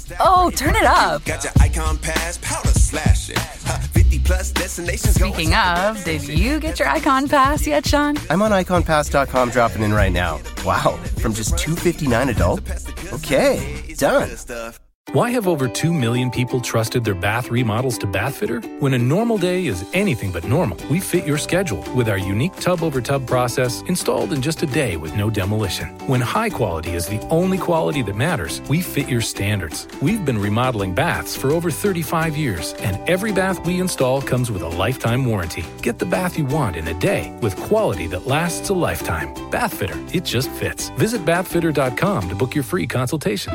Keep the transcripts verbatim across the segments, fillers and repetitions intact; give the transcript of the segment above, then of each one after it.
Oh, turn it up. Got your icon pass, powder slash it. fifty plus destinations. Speaking of, did you get your Icon Pass yet, Sean? I'm on icon pass dot com dropping in right now. Wow, from just two hundred fifty-nine dollars adult? Okay, done. Why have over two million people trusted their bath remodels to Bathfitter? When a normal day is anything but normal, we fit your schedule with our unique tub-over-tub process installed in just a day with no demolition. When high quality is the only quality that matters, we fit your standards. We've been remodeling baths for over thirty-five years, and every bath we install comes with a lifetime warranty. Get the bath you want in a day with quality that lasts a lifetime. Bathfitter, it just fits. Visit bathfitter dot com to book your free consultation.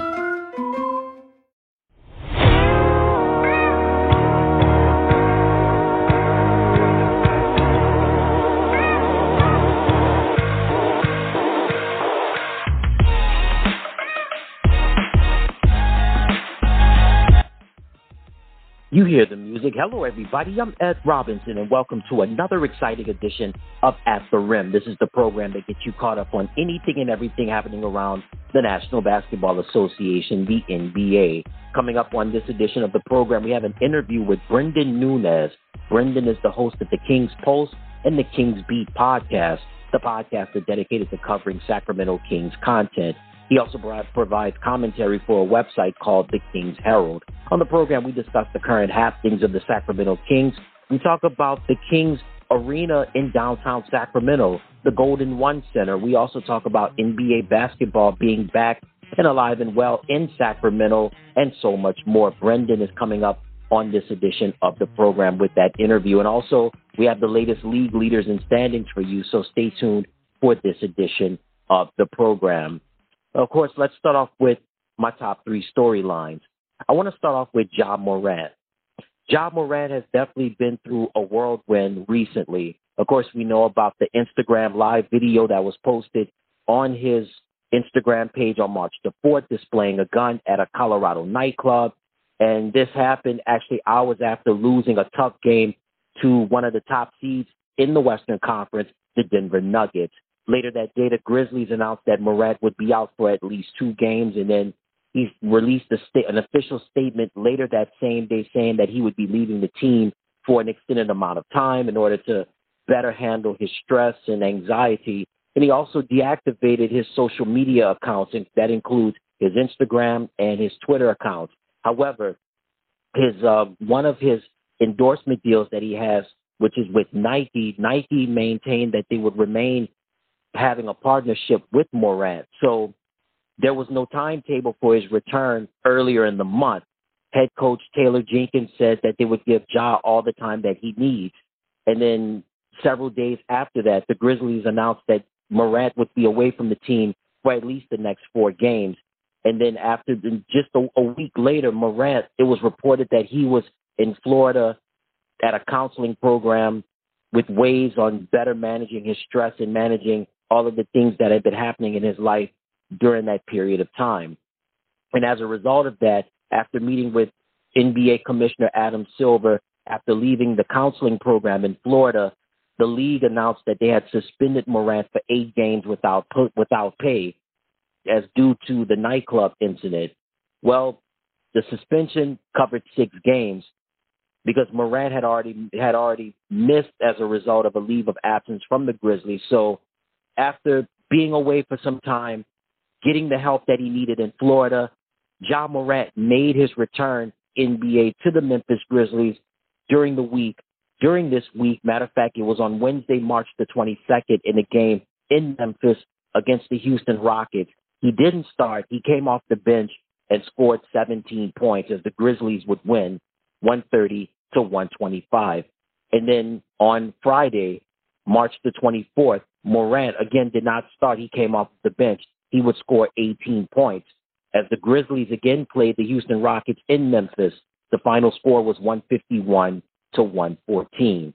You hear the music. Hello, everybody. I'm Ed Robinson, and welcome to another exciting edition of At the Rim. This is the program that gets you caught up on anything and everything happening around the National Basketball Association, the N B A. Coming up on this edition of the program, we have an interview with Brendan Nunez. Brendan is the host of the Kings Post and the Kings Beat podcast. The podcast is dedicated to covering Sacramento Kings content. He also provides commentary for a website called The Kings Herald. On the program, we discuss the current happenings of the Sacramento Kings. We talk about the Kings Arena in downtown Sacramento, the Golden One Center. We also talk about N B A basketball being back and alive and well in Sacramento, and so much more. Brendan is coming up on this edition of the program with that interview. And also, we have the latest league leaders and standings for you, so stay tuned for this edition of the program. Of course, let's start off with my top three storylines. I want to start off with Ja Morant. Ja Morant has definitely been through a whirlwind recently. Of course, we know about the Instagram live video that was posted on his Instagram page on March the fourth, displaying a gun at a Colorado nightclub. And this happened actually hours after losing a tough game to one of the top seeds in the Western Conference, the Denver Nuggets. Later that day, the Grizzlies announced that Morant would be out for at least two games, and then he released a sta- an official statement later that same day saying that he would be leaving the team for an extended amount of time in order to better handle his stress and anxiety. And he also deactivated his social media accounts, and that includes his Instagram and his Twitter accounts. However, his uh, one of his endorsement deals that he has, which is with Nike, Nike maintained that they would remain having a partnership with Morant. So there was no timetable for his return earlier in the month. Head coach Taylor Jenkins said that they would give Ja all the time that he needs. And then several days after that, the Grizzlies announced that Morant would be away from the team for at least the next four games. And then after just a, a week later, Morant, it was reported that he was in Florida at a counseling program with ways on better managing his stress and managing all of the things that had been happening in his life during that period of time. And as a result of that, after meeting with N B A Commissioner Adam Silver, after leaving the counseling program in Florida, the league announced that they had suspended Morant for eight games without without pay as due to the nightclub incident. Well, the suspension covered six games because Morant had already had already missed as a result of a leave of absence from the Grizzlies. So after being away for some time, getting the help that he needed in Florida, Ja Morant made his return N B A to the Memphis Grizzlies during the week. During this week, matter of fact, it was on Wednesday, March the twenty-second, in a game in Memphis against the Houston Rockets. He didn't start. He came off the bench and scored seventeen points as the Grizzlies would win one thirty to one twenty-five. And then on Friday, March the twenty-fourth, Morant again did not start. He came off the bench. He would score eighteen points. As the Grizzlies again played the Houston Rockets in Memphis, the final score was one fifty-one to one fourteen.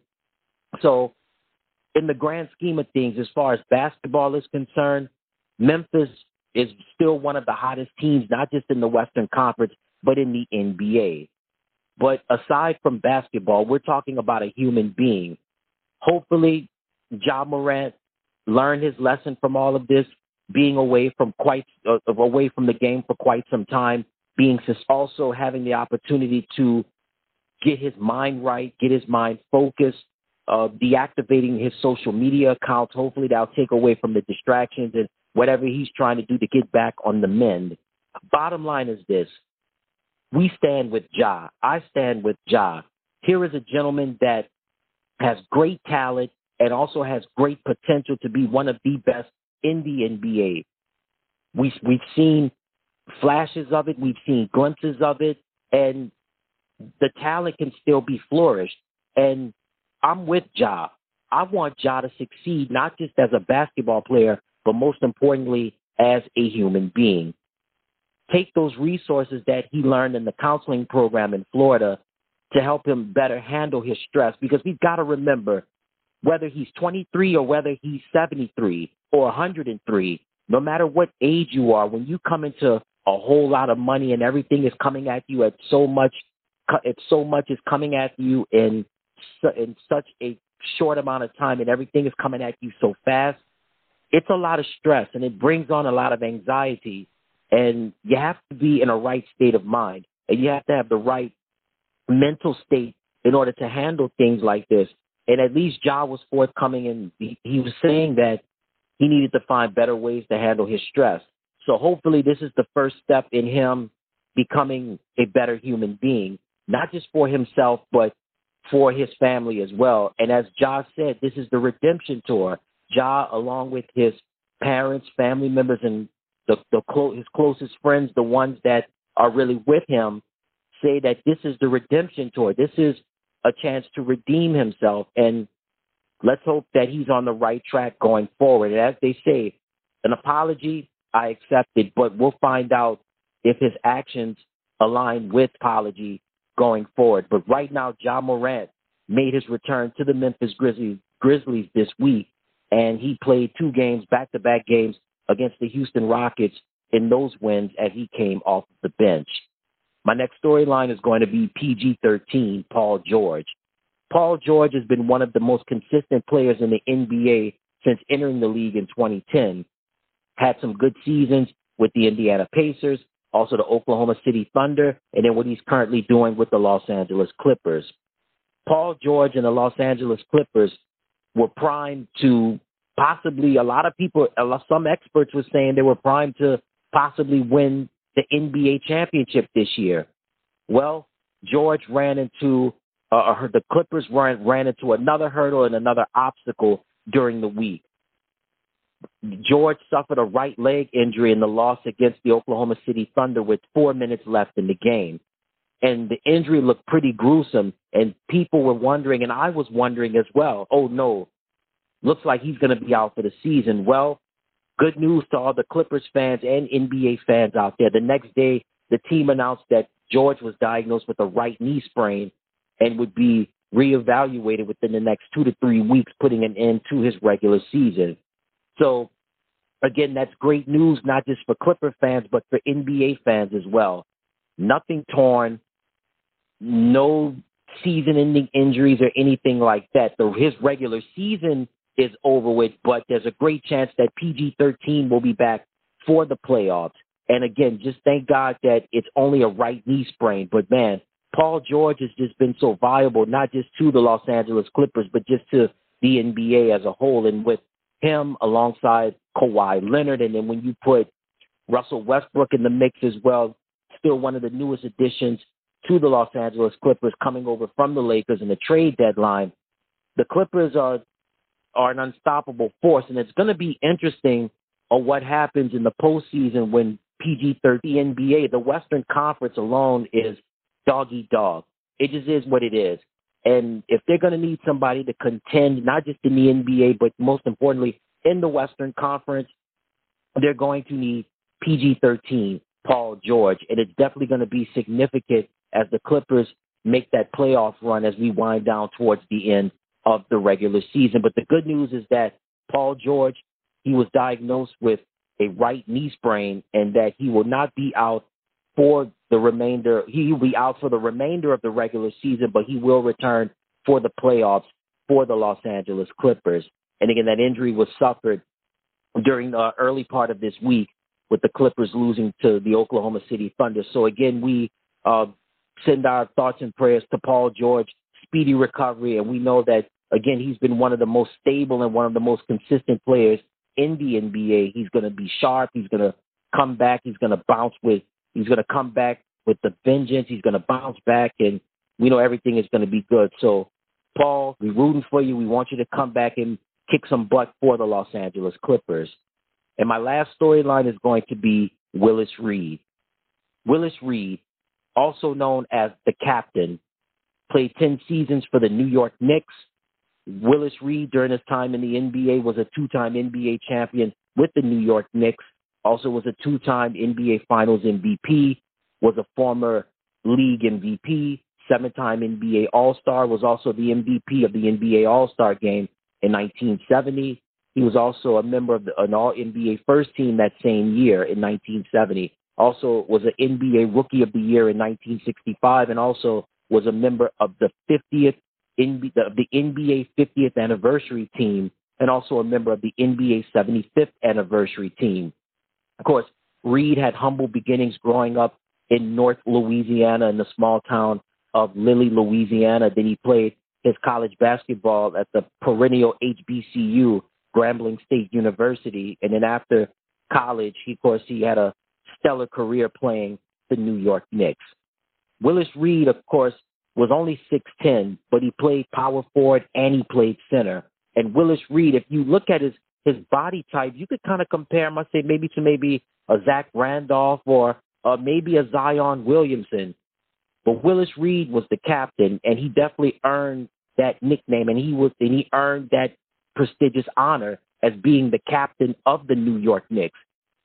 So in the grand scheme of things, as far as basketball is concerned, Memphis is still one of the hottest teams, not just in the Western Conference, but in the N B A. But aside from basketball, we're talking about a human being. Hopefully, Ja Morant learned his lesson from all of this, being away from quite uh, away from the game for quite some time. being also having the opportunity to get his mind right, get his mind focused, uh, deactivating his social media accounts. Hopefully that'll take away from the distractions and whatever he's trying to do to get back on the mend. Bottom line is this. We stand with Ja. I stand with Ja. Here is a gentleman that has great talent and also has great potential to be one of the best in the N B A. We, we've seen flashes of it. We've seen glimpses of it. And the talent can still be flourished. And I'm with Ja. I want Ja to succeed, not just as a basketball player, but most importantly, as a human being. Take those resources that he learned in the counseling program in Florida to help him better handle his stress, because we've got to remember, whether he's twenty-three or whether he's seventy-three or one hundred three, no matter what age you are, when you come into a whole lot of money and everything is coming at you at so much, if so much is coming at you in, in such a short amount of time and everything is coming at you so fast, it's a lot of stress and it brings on a lot of anxiety. And you have to be in a right state of mind, and you have to have the right mental state in order to handle things like this. And at least Ja was forthcoming, and he, he was saying that he needed to find better ways to handle his stress. So hopefully this is the first step in him becoming a better human being, not just for himself, but for his family as well. And as Ja said, this is the redemption tour. Ja, along with his parents, family members, and the, the clo- his closest friends, the ones that are really with him, say that this is the redemption tour. This is a chance to redeem himself. And let's hope that he's on the right track going forward. And as they say, an apology, I accept it, but we'll find out if his actions align with apology going forward. But right now, Ja Morant made his return to the Memphis Grizzlies, Grizzlies this week, and he played two games, back-to-back games, against the Houston Rockets in those wins as he came off the bench. My next storyline is going to be P G thirteen, Paul George. Paul George has been one of the most consistent players in the N B A since entering the league in twenty ten. Had some good seasons with the Indiana Pacers, also the Oklahoma City Thunder, and then what he's currently doing with the Los Angeles Clippers. Paul George and the Los Angeles Clippers were primed to possibly, a lot of people, some experts were saying they were primed to possibly win the N B A championship this year. Well, George ran into, uh, the Clippers ran, ran into another hurdle and another obstacle during the week. George suffered a right leg injury in the loss against the Oklahoma City Thunder with four minutes left in the game. And the injury looked pretty gruesome, and people were wondering, and I was wondering as well, oh no, looks like he's going to be out for the season. Well, good news to all the Clippers fans and N B A fans out there. The next day, the team announced that George was diagnosed with a right knee sprain and would be reevaluated within the next two to three weeks, putting an end to his regular season. So, again, that's great news, not just for Clipper fans, but for N B A fans as well. Nothing torn, no season-ending injuries or anything like that. So his regular season is over with, but there's a great chance that P G thirteen will be back for the playoffs. And again, just thank God that it's only a right knee sprain. But man, Paul George has just been so valuable, not just to the Los Angeles Clippers, but just to the N B A as a whole. And with him alongside Kawhi Leonard, and then when you put Russell Westbrook in the mix as well, still one of the newest additions to the Los Angeles Clippers coming over from the Lakers in the trade deadline, the Clippers are are an unstoppable force, and it's going to be interesting on what happens in the postseason when P G thirteen N B A, the Western Conference alone is dog eat dog. It just is what it is. And if they're going to need somebody to contend, not just in the N B A, but most importantly in the Western Conference, they're going to need P G thirteen, Paul George. And it's definitely going to be significant as the Clippers make that playoff run as we wind down towards the end of the regular season. But the good news is that Paul George, he was diagnosed with a right knee sprain, and that he will not be out for the remainder. He will be out for the remainder of the regular season, but he will return for the playoffs for the Los Angeles Clippers. And again, that injury was suffered during the early part of this week with the Clippers losing to the Oklahoma City Thunder. So, again, we uh, send our thoughts and prayers to Paul George, speedy recovery, and we know that, again, he's been one of the most stable and one of the most consistent players in the N B A. He's going to be sharp. He's going to come back. He's going to bounce with, he's going to come back with the vengeance. He's going to bounce back, and we know everything is going to be good. So, Paul, we're rooting for you. We want you to come back and kick some butt for the Los Angeles Clippers. And my last storyline is going to be Willis Reed. Willis Reed, also known as the Captain, played ten seasons for the New York Knicks. Willis Reed, during his time in the N B A, was a two-time N B A champion with the New York Knicks, also was a two-time N B A Finals M V P, was a former league M V P, seven-time N B A All-Star, was also the M V P of the N B A All-Star game in nineteen seventy. He was also a member of the, an All-N B A first team that same year in nineteen seventy. Also was an N B A Rookie of the Year in nineteen sixty-five, and also was a member of the fiftieth N B A, the N B A fiftieth anniversary team, and also a member of the N B A seventy-fifth anniversary team. Of course, Reed had humble beginnings growing up in North Louisiana in the small town of Lilly, Louisiana. Then he played his college basketball at the perennial H B C U, Grambling State University. And then after college, he, of course, he had a stellar career playing the New York Knicks. Willis Reed, of course, was only six ten, but he played power forward and he played center. And Willis Reed, if you look at his, his body type, you could kind of compare him, I say, maybe to maybe a Zach Randolph or uh, maybe a Zion Williamson. But Willis Reed was the captain, and he definitely earned that nickname, and he was, and he earned that prestigious honor as being the captain of the New York Knicks.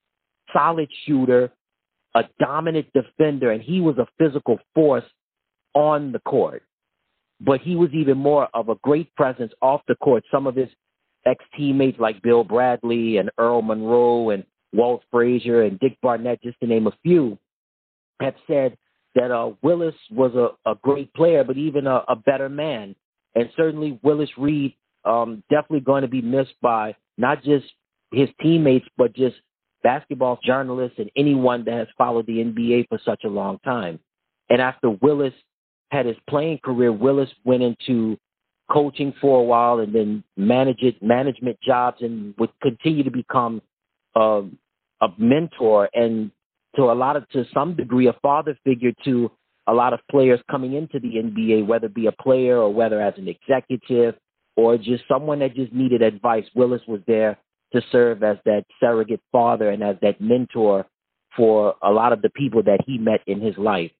Solid shooter, a dominant defender, and he was a physical force on the court. But he was even more of a great presence off the court. Some of his ex-teammates like Bill Bradley and Earl Monroe and Walt Frazier and Dick Barnett, just to name a few, have said that uh, Willis was a, a great player, but even a, a better man. And certainly Willis Reed um, definitely going to be missed by not just his teammates, but just basketball journalists and anyone that has followed the N B A for such a long time. And after Willis had his playing career, Willis went into coaching for a while and then manage it, management jobs, and would continue to become um, a mentor and to a lot of, to some degree, a father figure to a lot of players coming into the N B A, whether it be a player or whether as an executive or just someone that just needed advice. Willis was there to serve as that surrogate father and as that mentor for a lot of the people that he met in his life.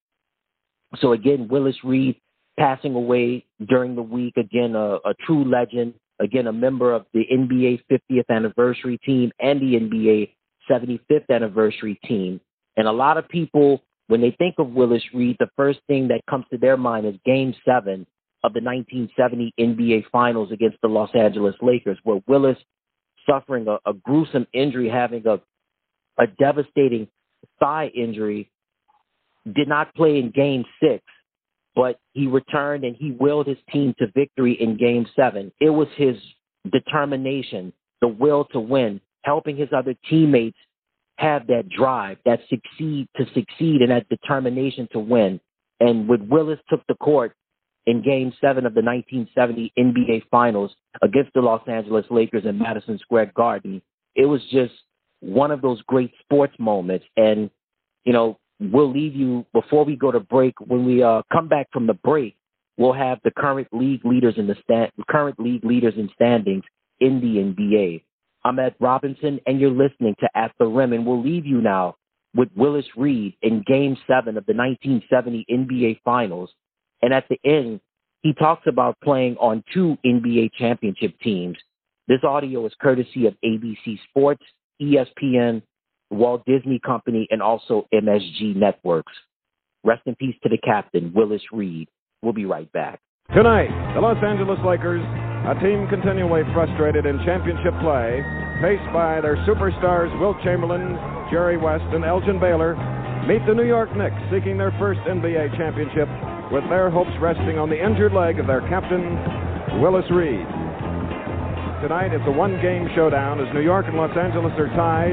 So again, Willis Reed passing away during the week, again, a, a true legend, again, a member of the N B A fiftieth anniversary team and the N B A seventy-fifth anniversary team. And a lot of people, when they think of Willis Reed, the first thing that comes to their mind is Game seven of the nineteen seventy N B A Finals against the Los Angeles Lakers, where Willis, suffering a, a gruesome injury, having a, a devastating thigh injury, did not play in Game six, but he returned and he willed his team to victory in Game seven. It was his determination, the will to win, helping his other teammates have that drive, that succeed to succeed, and that determination to win. And when Willis took the court in Game seven of the nineteen seventy N B A Finals against the Los Angeles Lakers in Madison Square Garden, it was just one of those great sports moments. And, you know, we'll leave you, before we go to break, when we uh, come back from the break, we'll have the current league leaders in the stand, current league leaders in standings in the N B A. I'm Ed Robinson, and you're listening to At the Rim, and we'll leave you now with Willis Reed in Game seven of the nineteen seventy N B A Finals. And at the end, he talks about playing on two N B A championship teams. This audio is courtesy of A B C Sports, E S P N, Walt Disney Company, and also M S G Networks. Rest in peace to the captain, Willis Reed. We'll be right back. Tonight, the Los Angeles Lakers, a team continually frustrated in championship play, faced by their superstars Wilt Chamberlain, Jerry West, and Elgin Baylor, meet the New York Knicks seeking their first N B A championship, with their hopes resting on the injured leg of their captain, Willis Reed. Tonight, it's a one-game showdown as New York and Los Angeles are tied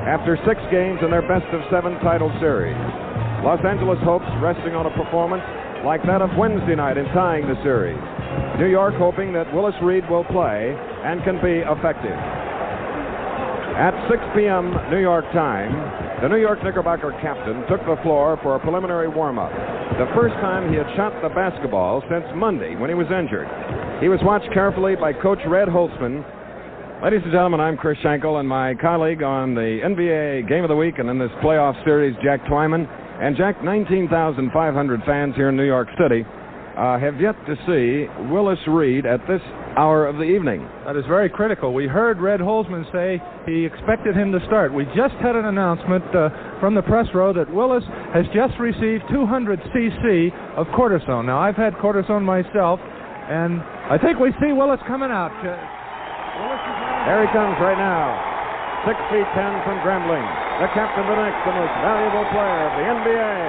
after six games in their best-of-seven title series. Los Angeles hopes resting on a performance like that of Wednesday night in tying the series. New York hoping that Willis Reed will play and can be effective. At six p.m. New York time, the New York Knickerbocker captain took the floor for a preliminary warm-up. The first time he had shot the basketball since Monday when he was injured. He was watched carefully by Coach Red Holtzman. Ladies and gentlemen, I'm Chris Schenkel, and my colleague on the N B A Game of the Week and in this playoff series, Jack Twyman. And Jack, nineteen thousand five hundred fans here in New York City uh, have yet to see Willis Reed at this hour of the evening. That is very critical. We heard Red Holzman say he expected him to start. We just had an announcement uh, from the press row that Willis has just received two hundred c c of cortisone. Now, I've had cortisone myself, and I think we see Willis coming out. Uh, Willis is there he comes right now. Six feet ten from Grambling, the captain of the Knicks, the most valuable player of the N B A.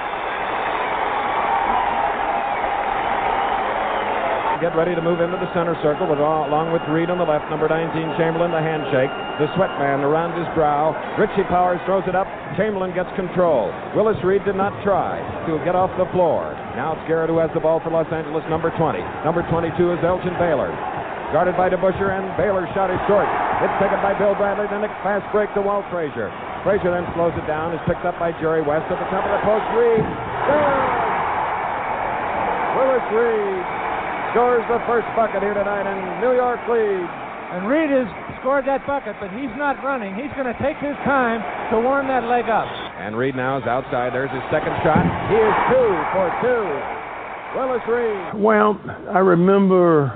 Get ready to move into the center circle with all, along with Reed on the left, number nineteen, Chamberlain, the handshake, the sweat band around his brow. Richie Powers throws it up. Chamberlain gets control. Willis Reed did not try to get off the floor. Now it's Garrett who has the ball for Los Angeles, number twenty. Number twenty-two is Elgin Baylor. Guarded by DeBusschere, and Baylor shot is short. It's taken by Bill Bradley. The Knicks fast break to Walt Frazier. Frazier then slows it down. Is picked up by Jerry West at the top of the post. Reed scores! Willis Reed scores the first bucket here tonight, and New York leads. And Reed has scored that bucket, but he's not running. He's going to take his time to warm that leg up. And Reed now is outside. There's his second shot. He is two for two. Willis Reed. Well, I remember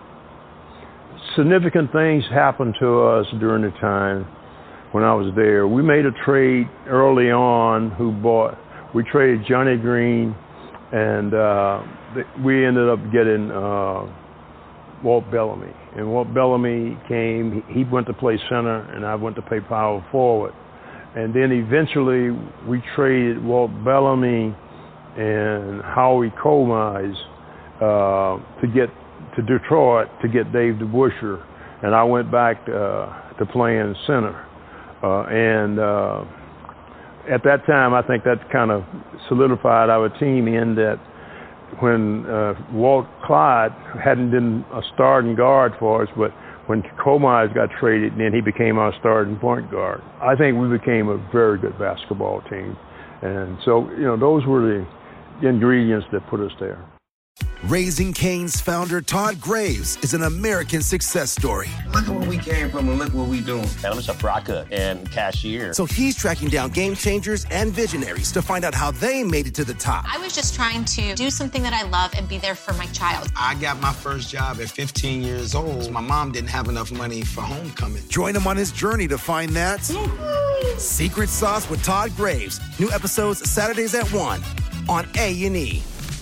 significant things happened to us during the time when I was there. We made a trade early on who bought, we traded Johnny Green, and uh, we ended up getting uh, Walt Bellamy. And Walt Bellamy came, he went to play center, and I went to play power forward. And then eventually we traded Walt Bellamy and Howie Comize uh, to get to Detroit to get Dave DeBusschere, and I went back uh, to playing center. Uh, and uh, at that time, I think that kind of solidified our team in that when uh, Walt Clyde hadn't been a starting guard for us, but when Comize got traded, then he became our starting point guard. I think we became a very good basketball team. And so, you know, those were the ingredients that put us there. Raising Cane's founder, Todd Graves, is an American success story. Look at where we came from and look what we doing. I'm just a braca and cashier. So he's tracking down game changers and visionaries to find out how they made it to the top. I was just trying to do something that I love and be there for my child. I got my first job at fifteen years old. My mom didn't have enough money for homecoming. Join him on his journey to find that secret sauce with Todd Graves. New episodes Saturdays at one on A and E.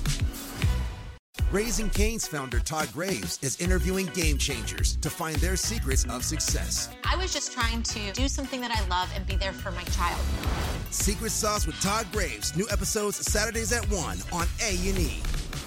Raising Cane's founder, Todd Graves, is interviewing game changers to find their secrets of success. I was just trying to do something that I love and be there for my child. Secret Sauce with Todd Graves. New episodes Saturdays at one on A and E.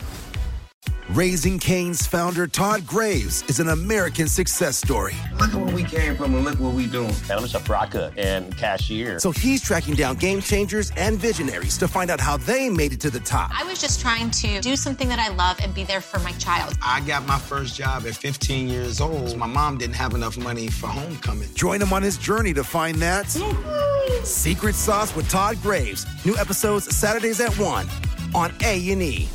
Raising Cane's founder, Todd Graves, is an American success story. Look at where we came from and look what we doing. I'm just a braca and cashier. So he's tracking down game changers and visionaries to find out how they made it to the top. I was just trying to do something that I love and be there for my child. I got my first job at fifteen years old. My mom didn't have enough money for homecoming. Join him on his journey to find that secret sauce with Todd Graves. New episodes Saturdays at one on A and E.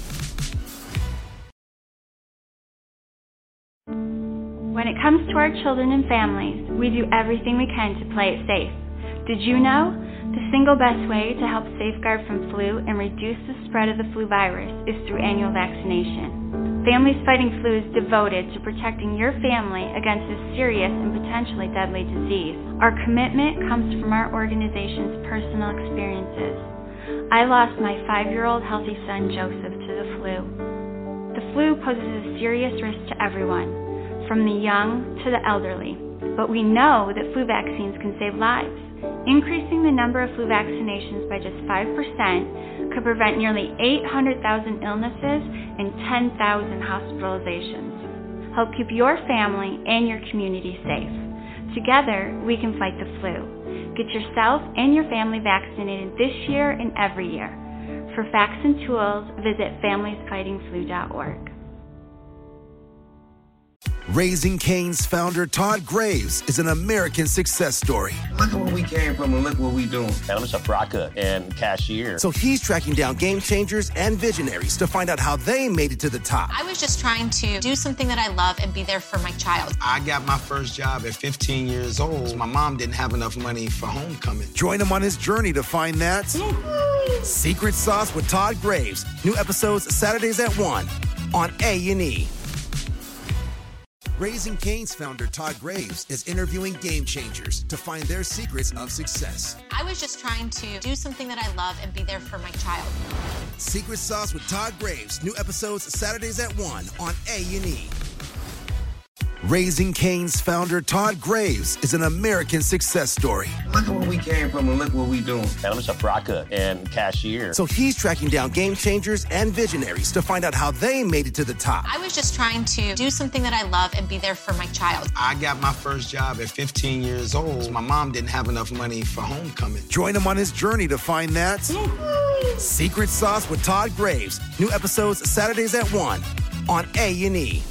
When it comes to our children and families, we do everything we can to play it safe. Did you know? The single best way to help safeguard from flu and reduce the spread of the flu virus is through annual vaccination. Families Fighting Flu is devoted to protecting your family against this serious and potentially deadly disease. Our commitment comes from our organization's personal experiences. I lost my five-year-old healthy son, Joseph, to the flu. The flu poses a serious risk to everyone, from the young to the elderly. But we know that flu vaccines can save lives. Increasing the number of flu vaccinations by just five percent could prevent nearly eight hundred thousand illnesses and ten thousand hospitalizations. Help keep your family and your community safe. Together, we can fight the flu. Get yourself and your family vaccinated this year and every year. For facts and tools, visit families fighting flu dot org. Raising Cane's founder Todd Graves is an American success story. Look at where we came from and look what we doing. And I'm a Fraka and cashier. So he's tracking down game changers and visionaries to find out how they made it to the top. I was just trying to do something that I love and be there for my child. I got my first job at fifteen years old. My mom didn't have enough money for homecoming. Join him on his journey to find that secret sauce with Todd Graves. New episodes Saturdays at one on A and E. Raising Cane's founder Todd Graves is interviewing game changers to find their secrets of success. I was just trying to do something that I love and be there for my child. Secret Sauce with Todd Graves. New episodes Saturdays at one on A and E. Raising Cane's founder Todd Graves is an American success story. Look at where we came from and look what we doing. And I'm a Fraka and cashier. So he's tracking down game changers and visionaries to find out how they made it to the top. I was just trying to do something that I love and be there for my child. I got my first job at fifteen years old. My mom didn't have enough money for homecoming. Join him on his journey to find that secret sauce with Todd Graves. New episodes Saturdays at one on A and E.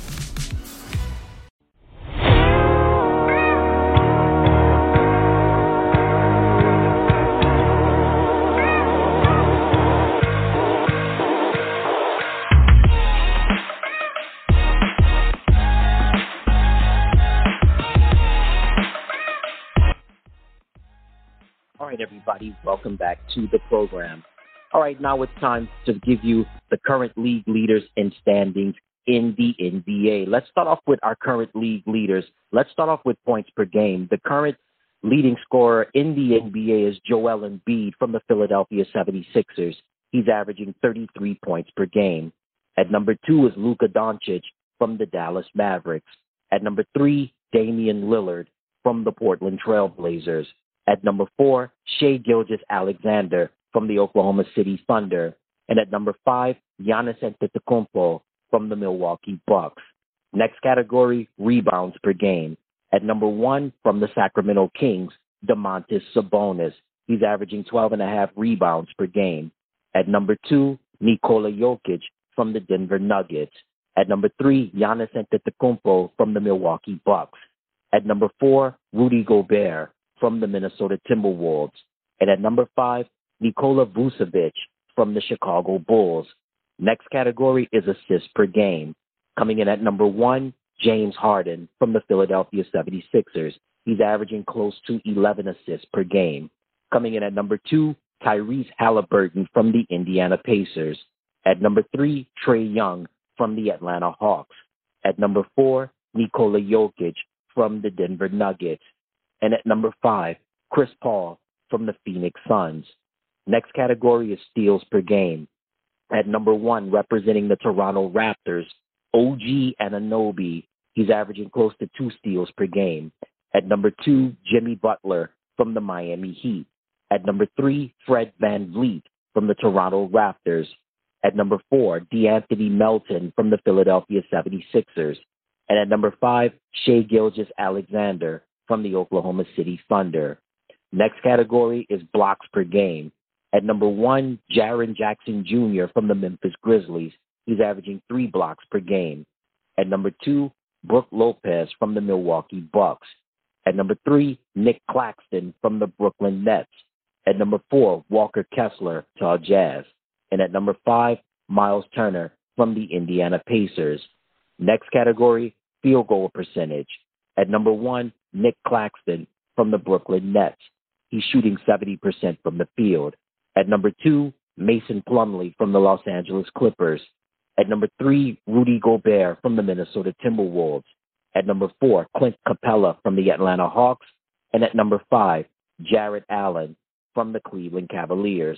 All right, everybody, welcome back to the program. All right, now it's time to give you the current league leaders in standings in the N B A. Let's start off with our current league leaders. Let's start off with points per game. The current leading scorer in the N B A is Joel Embiid from the Philadelphia seventy-sixers. He's averaging thirty-three points per game. At number two is Luka Doncic from the Dallas Mavericks. At number three, Damian Lillard from the Portland Trail Blazers. At number four, Shai Gilgeous-Alexander from the Oklahoma City Thunder. And at number five, Giannis Antetokounmpo from the Milwaukee Bucks. Next category, rebounds per game. At number one, from the Sacramento Kings, Domantas Sabonis. He's averaging twelve and a half rebounds per game. At number two, Nikola Jokic from the Denver Nuggets. At number three, Giannis Antetokounmpo from the Milwaukee Bucks. At number four, Rudy Gobert from the Minnesota Timberwolves. And at number five, Nikola Vucevic from the Chicago Bulls. Next category is assists per game. Coming in at number one, James Harden from the Philadelphia seventy-sixers. He's averaging close to eleven assists per game. Coming in at number two, Tyrese Halliburton from the Indiana Pacers. At number three, Trae Young from the Atlanta Hawks. At number four, Nikola Jokic from the Denver Nuggets. And at number five, Chris Paul from the Phoenix Suns. Next category is steals per game. At number one, representing the Toronto Raptors, O G Anunoby. He's averaging close to two steals per game. At number two, Jimmy Butler from the Miami Heat. At number three, Fred VanVleet from the Toronto Raptors. At number four, DeAnthony Melton from the Philadelphia seventy-sixers. And at number five, Shai Gilgeous-Alexander from the Oklahoma City Thunder. Next category is blocks per game. At number one, Jaren Jackson Junior from the Memphis Grizzlies. He's averaging three blocks per game. At number two, Brook Lopez from the Milwaukee Bucks. At number three, Nick Claxton from the Brooklyn Nets. At number four, Walker Kessler, Utah Jazz. And at number five, Miles Turner from the Indiana Pacers. Next category, field goal percentage. At number one, Nick Claxton from the Brooklyn Nets. He's shooting seventy percent from the field. At number two, Mason Plumlee from the Los Angeles Clippers. At number three, Rudy Gobert from the Minnesota Timberwolves. At number four, Clint Capella from the Atlanta Hawks. And at number five, Jarrett Allen from the Cleveland Cavaliers.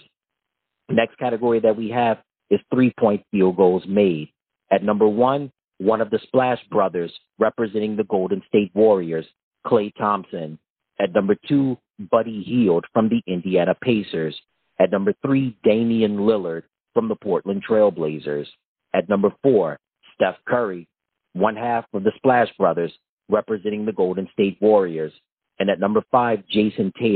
Next category that we have is three-point field goals made. At number one, one of the Splash Brothers representing the Golden State Warriors, Klay Thompson. At number two, Buddy Hield from the Indiana Pacers. At number three, Damian Lillard from the Portland Trail Blazers. At number four, Steph Curry, one half of the Splash Brothers representing the Golden State Warriors. And at number five, Jason Tatum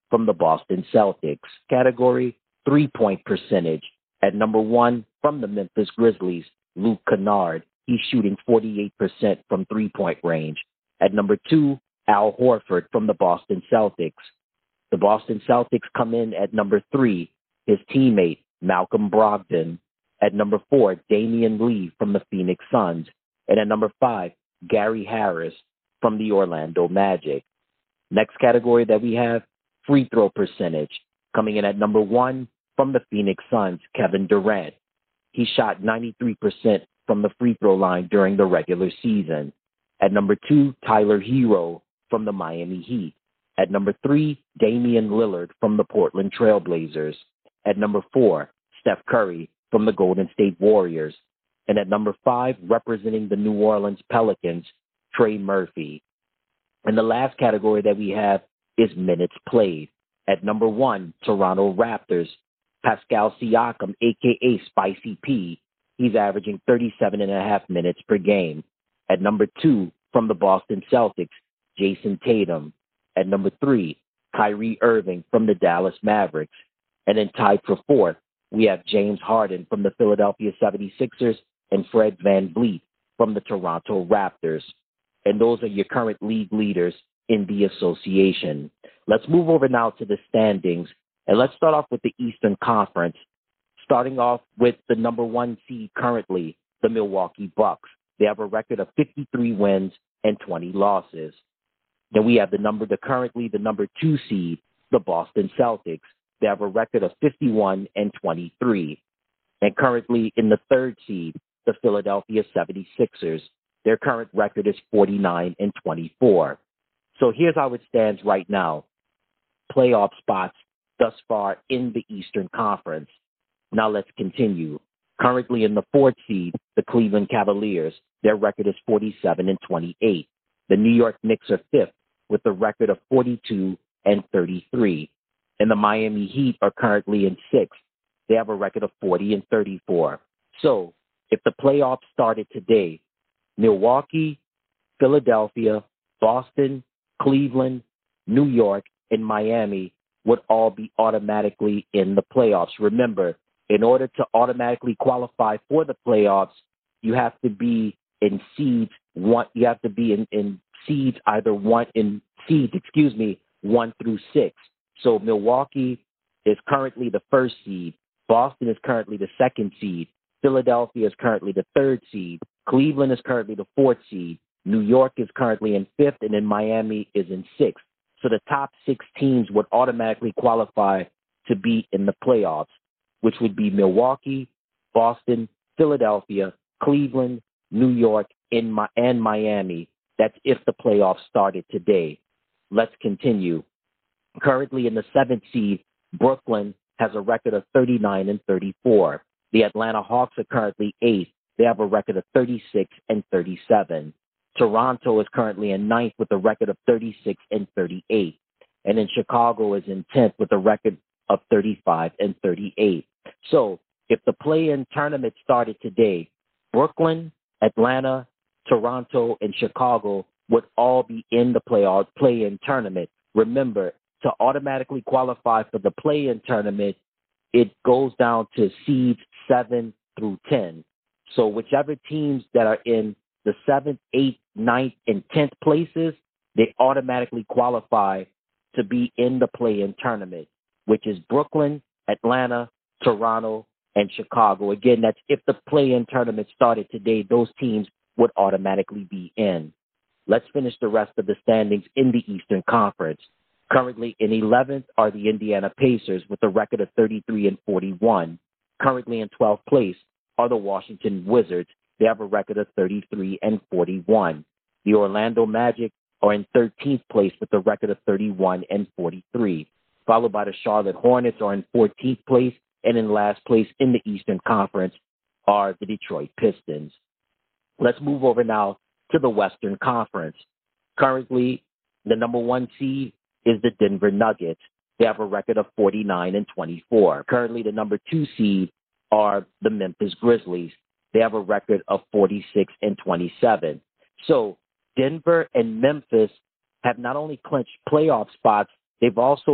from the Boston Celtics. Category, three-point percentage. At number one, from the Memphis Grizzlies, Luke Kennard. He's shooting forty-eight percent from three-point range. At number two, Al Horford from the Boston Celtics. The Boston Celtics come in at number three, his teammate, Malcolm Brogdon. At number four, Damian Lee from the Phoenix Suns. And at number five, Gary Harris from the Orlando Magic. Next category that we have, free throw percentage. Coming in at number one, from the Phoenix Suns, Kevin Durant. He shot ninety-three percent from the free throw line during the regular season. At number two, Tyler Hero from the Miami Heat. At number three, Damian Lillard from the Portland Trail Blazers. At number four, Steph Curry from the Golden State Warriors. And at number five, representing the New Orleans Pelicans, Trey Murphy. And the last category that we have is minutes played. At number one, Toronto Raptors, Pascal Siakam, a k a. Spicy P. He's averaging thirty-seven and a half minutes per game. At number two, from the Boston Celtics, Jason Tatum. At number three, Kyrie Irving from the Dallas Mavericks. And then tied for fourth, we have James Harden from the Philadelphia seventy-sixers and Fred VanVleet from the Toronto Raptors. And those are your current league leaders in the association. Let's move over now to the standings. And let's start off with the Eastern Conference, starting off with the number one seed currently, the Milwaukee Bucks. They have a record of fifty-three wins and twenty losses. Then we have the number, the currently the number two seed, the Boston Celtics. They have a record of fifty-one and twenty-three. And currently in the third seed, the Philadelphia seventy-sixers. Their current record is forty-nine and twenty-four. So here's how it stands right now. Playoff spots thus far in the Eastern Conference. Now let's continue. Currently in the fourth seed, the Cleveland Cavaliers. Their record is forty-seven and twenty-eight. The New York Knicks are fifth with a record of forty-two and thirty-three. And the Miami Heat are currently in sixth. They have a record of forty and thirty-four. So if the playoffs started today, Milwaukee, Philadelphia, Boston, Cleveland, New York, and Miami would all be automatically in the playoffs. Remember, in order to automatically qualify for the playoffs, you have to be in seeds one. You have to be in, in seeds either one in seeds, excuse me, one through six. So Milwaukee is currently the first seed. Boston is currently the second seed. Philadelphia is currently the third seed. Cleveland is currently the fourth seed. New York is currently in fifth, and then Miami is in sixth. So the top six teams would automatically qualify to be in the playoffs, which would be Milwaukee, Boston, Philadelphia, Cleveland, New York, and Miami. That's if the playoffs started today. Let's continue. Currently in the seventh seed, Brooklyn has a record of thirty-nine and thirty-four. The Atlanta Hawks are currently eighth. They have a record of thirty-six and thirty-seven. Toronto is currently in ninth with a record of thirty-six and thirty-eight. And then Chicago is in tenth with a record of thirty-five and thirty-eight. So if the play-in tournament started today, Brooklyn, Atlanta, Toronto, and Chicago would all be in the playoff play-in tournament. Remember, to automatically qualify for the play-in tournament, it goes down to seeds seven through ten. So whichever teams that are in the seventh, eighth, ninth, and tenth places, they automatically qualify to be in the play-in tournament, which is Brooklyn, Atlanta, Toronto, and Chicago. Again, that's if the play-in tournament started today, those teams would automatically be in. Let's finish the rest of the standings in the Eastern Conference. Currently in eleventh are the Indiana Pacers with a record of thirty-three and forty-one. Currently in twelfth place are the Washington Wizards. They have a record of thirty-three and forty-one. The Orlando Magic are in thirteenth place with a record of thirty-one and forty-three. Followed by the Charlotte Hornets are in fourteenth place, and in last place in the Eastern Conference are the Detroit Pistons. Let's move over now to the Western Conference. Currently, the number one seed is the Denver Nuggets. They have a record of forty-nine and twenty-four. Currently, the number two seed are the Memphis Grizzlies. They have a record of forty-six and twenty-seven. So Denver and Memphis have not only clinched playoff spots, they've also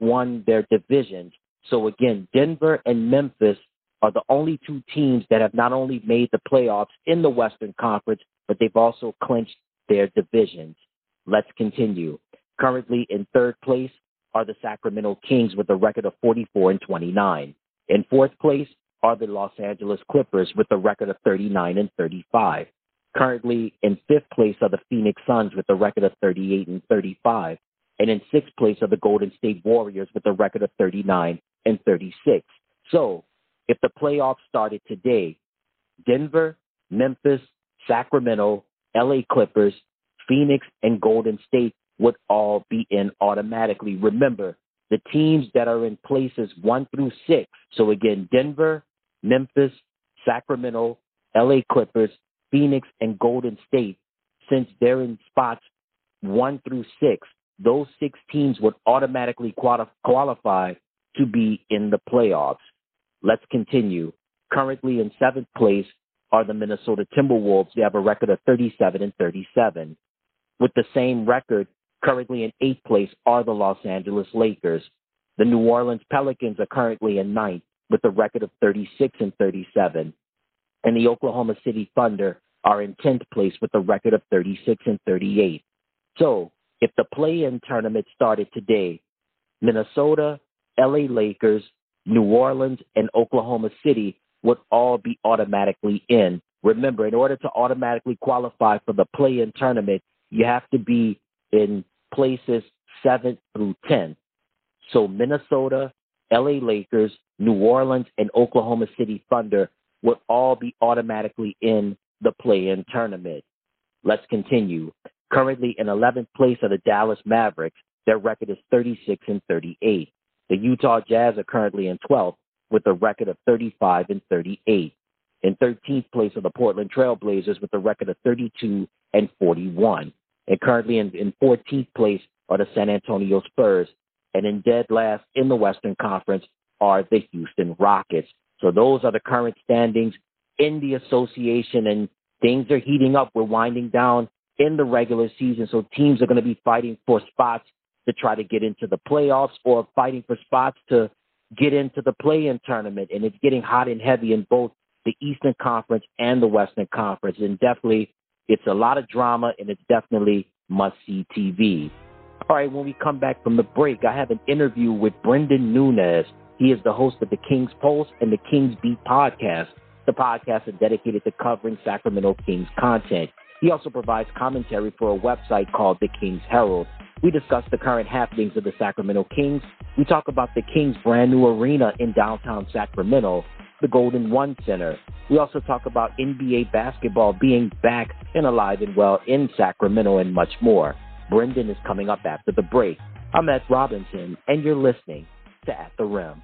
won their divisions. So again, Denver and Memphis are the only two teams that have not only made the playoffs in the Western Conference, but they've also clinched their divisions. Let's continue. Currently in third place are the Sacramento Kings with a record of forty-four and twenty-nine. In fourth place are the Los Angeles Clippers with a record of thirty-nine and thirty-five. Currently in fifth place are the Phoenix Suns with a record of thirty-eight and thirty-five. And in sixth place are the Golden State Warriors with a record of thirty-nine and thirty-six. So if the playoffs started today, Denver, Memphis, Sacramento, L A Clippers, Phoenix, and Golden State would all be in automatically. Remember, the teams that are in places one through six, so again, Denver, Memphis, Sacramento, L A Clippers, Phoenix, and Golden State, since they're in spots one through six, those six teams would automatically quali- qualify to be in the playoffs. Let's continue. Currently in seventh place are the Minnesota Timberwolves. They have a record of thirty-seven and thirty-seven. With the same record, currently in eighth place are the Los Angeles Lakers. The New Orleans Pelicans are currently in ninth with a record of thirty-six and thirty-seven. And the Oklahoma City Thunder are in tenth place with a record of thirty-six and thirty-eight. So if the play-in tournament started today, Minnesota, L A Lakers, New Orleans, and Oklahoma City would all be automatically in. Remember, in order to automatically qualify for the play-in tournament, you have to be in places seven through ten. So Minnesota, L A Lakers, New Orleans, and Oklahoma City Thunder would all be automatically in the play-in tournament. Let's continue. Currently in eleventh place are the Dallas Mavericks. Their record is thirty-six and thirty-eight. The Utah Jazz are currently in twelfth with a record of thirty-five and thirty-eight. In thirteenth place are the Portland Trail Blazers with a record of thirty-two and forty-one. And currently in, in fourteenth place are the San Antonio Spurs. And in dead last in the Western Conference are the Houston Rockets. So those are the current standings in the association, and things are heating up. We're winding down in the regular season, so teams are going to be fighting for spots to try to get into the playoffs or fighting for spots to get into the play-in tournament. And it's getting hot and heavy in both the Eastern Conference and the Western Conference. And definitely, it's a lot of drama, and it's definitely must-see T V. All right, when we come back from the break, I have an interview with Brendan Nunez. He is the host of the Kings Pulse and the Kings Beat podcast. The podcasts are dedicated to covering Sacramento Kings content. He also provides commentary for a website called The Kings Herald. We discuss the current happenings of the Sacramento Kings. We talk about the Kings' brand new arena in downtown Sacramento, the Golden One Center. We also talk about N B A basketball being back and alive and well in Sacramento and much more. Brendan is coming up after the break. I'm Ed Robinson, and you're listening to At the Rim.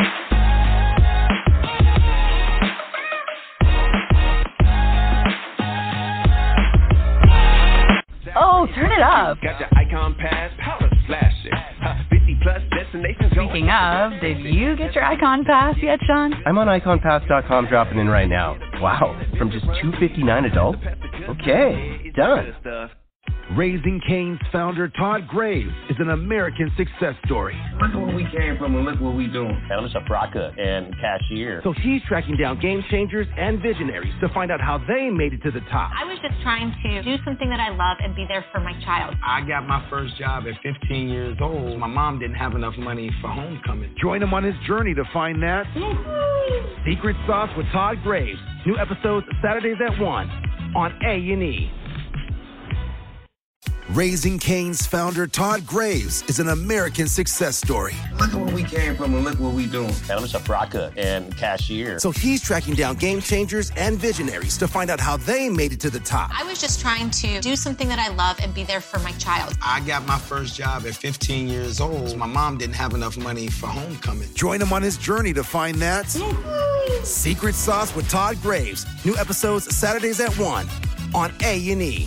Oh, turn it up. Got your icon pass, power flashing. fifty plus destinations. Speaking of, did you get your Icon Pass yet, Sean? I'm on icon pass dot com dropping in right now. Wow, from just two hundred fifty-nine dollars adult? Okay, done. Raising Cane's founder Todd Graves is an American success story. Look where we came from and look what we doing. I'm a Braca and cashier. So he's tracking down game changers and visionaries to find out how they made it to the top. I was just trying to do something that I love and be there for my child. I got my first job at fifteen years old. My mom didn't have enough money for homecoming. Join him on his journey to find that secret sauce with Todd Graves. New episodes Saturdays at one on A and E. Raising Cane's founder Todd Graves is an American success story. Look where we came from and look what we doing. I'm a Braca and cashier. So he's tracking down game changers and visionaries to find out how they made it to the top. I was just trying to do something that I love and be there for my child. I got my first job at fifteen years old. My mom didn't have enough money for homecoming. Join him on his journey to find that secret sauce with Todd Graves. New episodes Saturdays at one on A and E.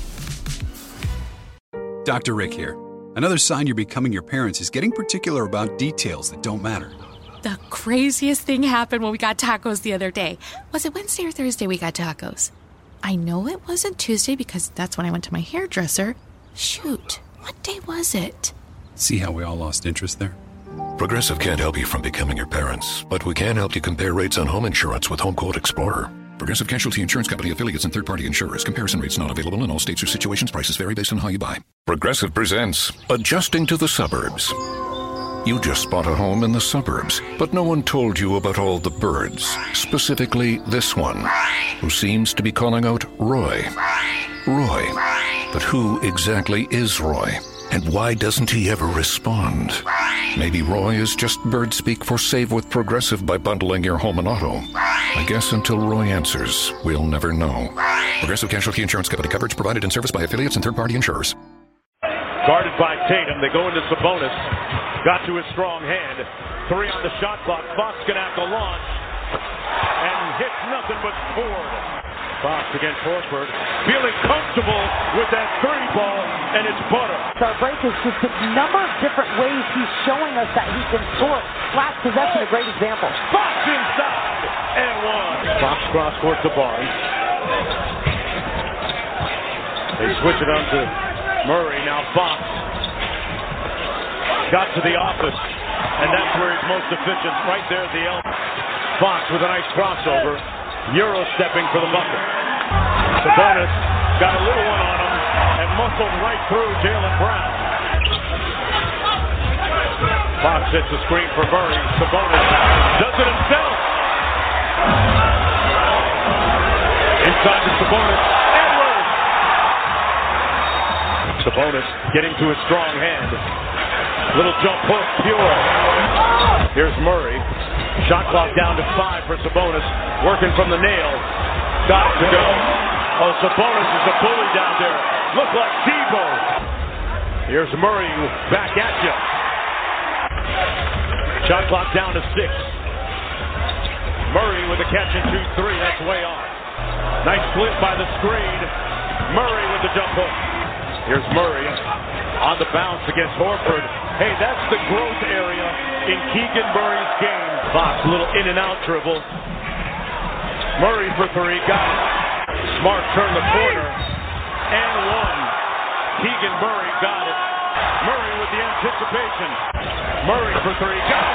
Doctor Rick here. Another sign you're becoming your parents is getting particular about details that don't matter. The craziest thing happened when we got tacos the other day. Was it Wednesday or Thursday we got tacos? I know it wasn't Tuesday because that's when I went to my hairdresser. Shoot, what day was it? See how we all lost interest there? Progressive can't help you from becoming your parents, but we can help you compare rates on home insurance with Home Quote Explorer. Progressive Casualty Insurance Company affiliates and third-party insurers. Comparison rates not available in all states or situations. Prices vary based on how you buy. Progressive presents Adjusting to the Suburbs. You just bought a home in the suburbs, but no one told you about all the birds, specifically this one, who seems to be calling out Roy. Roy. But who exactly is Roy? And why doesn't he ever respond? Maybe Roy is just bird speak for save with Progressive by bundling your home and auto. I guess until Roy answers, we'll never know. Progressive Casualty Insurance Company. Coverage provided and serviced by affiliates and third-party insurers. Guarded by Tatum. They go into Sabonis. Got to his strong hand. Three on the shot clock. Fox gonna have to launch. And hits nothing but scored. Fox against Horford. Feeling comfortable with that three ball, and it's butter. Our break is just a number of different ways he's showing us that he can score. Last possession, a great example. Fox inside, and one. Fox cross court to Barnes. They switch it on to Murray. Now Fox got to the office, and that's where he's most efficient. Right there at the elbow. Fox with a nice crossover. Euro stepping for the bucket. Sabonis got a little one on him and muscled right through Jaylen Brown. Fox sets the screen for Murray. Sabonis does it himself. Inside to Sabonis. Edwards. Sabonis getting to his strong hand. Little jump hook, pure. Here's Murray. Shot clock down to five for Sabonis. Working from the nail. Got it to go. Oh, Sabonis is a bully down there. Look like Debo. Here's Murray back at you. Shot clock down to six. Murray with a catch and shoot three. That's way off. Nice split by the screen. Murray with the jump hook. Here's Murray on the bounce against Horford. Hey, that's the growth area in Keegan Murray's game. Fox, a little in and out dribble. Murray for three, got it. Smart turned the corner, and one. Keegan Murray got it. Murray with the anticipation. Murray for three, got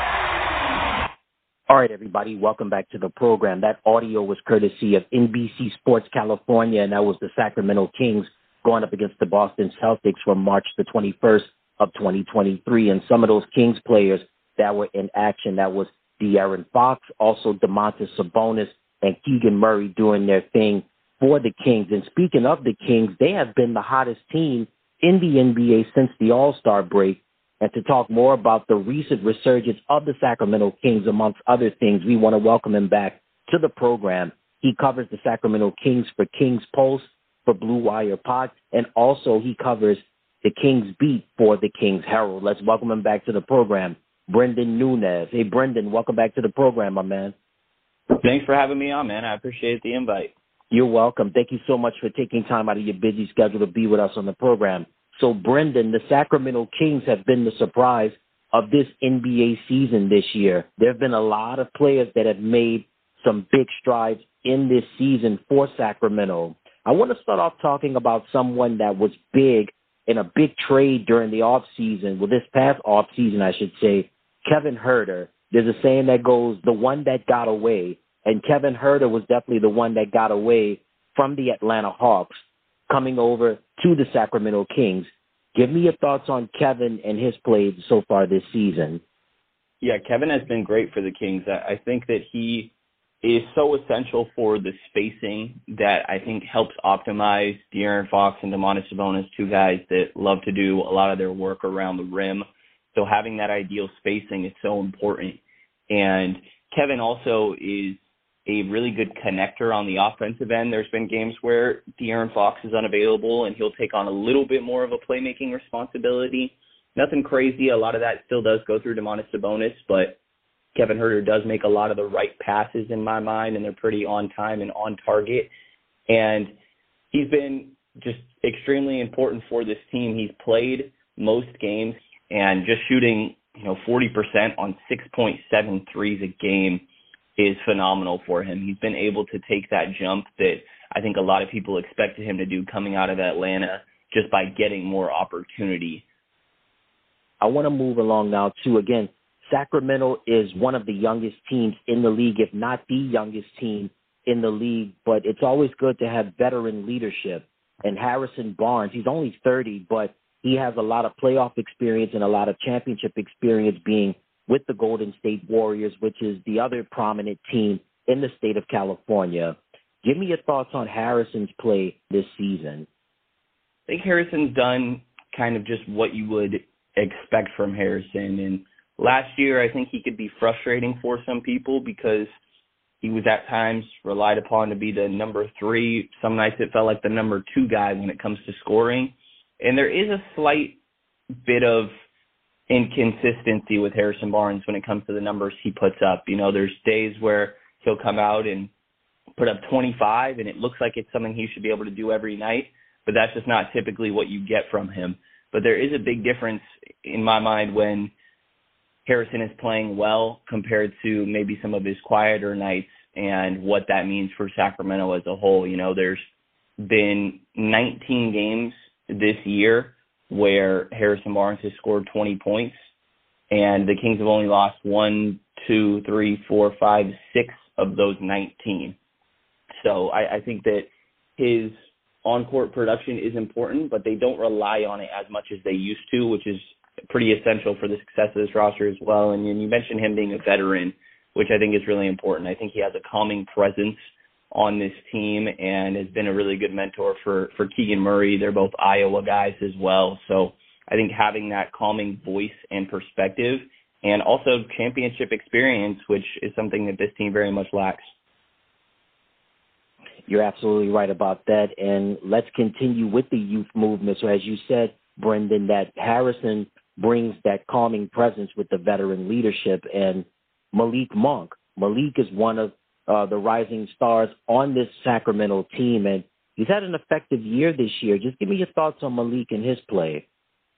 it. All right, everybody, welcome back to the program. That audio was courtesy of N B C Sports California, and that was the Sacramento Kings going up against the Boston Celtics from March the twenty-first of twenty twenty-three. And some of those Kings players that were in action, that was De'Aaron Fox, also Domantas Sabonis, and Keegan Murray doing their thing for the Kings. And speaking of the Kings, they have been the hottest team in the N B A since the All-Star break. And to talk more about the recent resurgence of the Sacramento Kings, amongst other things, we want to welcome him back to the program. He covers the Sacramento Kings for Kings Post, for Blue Wire Pod, and also he covers the Kings Beat for the Kings Herald. Let's welcome him back to the program, Brendan Nunez. Hey, Brendan, welcome back to the program, my man. Thanks for having me on, man. I appreciate the invite. You're welcome. Thank you so much for taking time out of your busy schedule to be with us on the program. So, Brendan, the Sacramento Kings have been the surprise of this N B A season this year. There have been a lot of players that have made some big strides in this season for Sacramento. I want to start off talking about someone that was big in a big trade during the offseason, well, this past offseason, I should say, Kevin Huerter. There's a saying that goes, the one that got away, and Kevin Huerter was definitely the one that got away from the Atlanta Hawks, coming over to the Sacramento Kings. Give me your thoughts on Kevin and his play so far this season. Yeah, Kevin has been great for the Kings. I think that he is so essential for the spacing that I think helps optimize De'Aaron Fox and Domantas Sabonis, two guys that love to do a lot of their work around the rim. So having that ideal spacing is so important. And Kevin also is a really good connector on the offensive end. There's been games where De'Aaron Fox is unavailable and he'll take on a little bit more of a playmaking responsibility. Nothing crazy. A lot of that still does go through Domantas Sabonis, but Kevin Huerter does make a lot of the right passes in my mind, and they're pretty on time and on target. And he's been just extremely important for this team. He's played most games and just shooting, you know, forty percent on six point seven threes a game is phenomenal for him. He's been able to take that jump that I think a lot of people expected him to do coming out of Atlanta just by getting more opportunity. I want to move along now to, again, Sacramento is one of the youngest teams in the league, if not the youngest team in the league, but it's always good to have veteran leadership. And Harrison Barnes, he's only thirty, but he has a lot of playoff experience and a lot of championship experience being with the Golden State Warriors, which is the other prominent team in the state of California. Give me your thoughts on Harrison's play this season. I think Harrison's done kind of just what you would expect from Harrison. And last year, I think he could be frustrating for some people because he was at times relied upon to be the number three. Some nights it felt like the number two guy when it comes to scoring. And there is a slight bit of inconsistency with Harrison Barnes when it comes to the numbers he puts up. You know, there's days where he'll come out and put up twenty-five, and it looks like it's something he should be able to do every night, but that's just not typically what you get from him. But there is a big difference in my mind when Harrison is playing well compared to maybe some of his quieter nights and what that means for Sacramento as a whole. You know, there's been nineteen games this year where Harrison Barnes has scored twenty points, and the Kings have only lost one, two, three, four, five, six of those nineteen. So I, I think that his on-court production is important, but they don't rely on it as much as they used to, which is pretty essential for the success of this roster as well. And, and you mentioned him being a veteran, which I think is really important. I think he has a calming presence on this team and has been a really good mentor for, for Keegan Murray. They're both Iowa guys as well. So I think having that calming voice and perspective and also championship experience, which is something that this team very much lacks. You're absolutely right about that. And let's continue with the youth movement. So as you said, Brendan, that Harrison brings that calming presence with the veteran leadership. And Malik Monk, Malik is one of uh, the rising stars on this Sacramento team, and he's had an effective year this year. Just give me your thoughts on Malik and his play.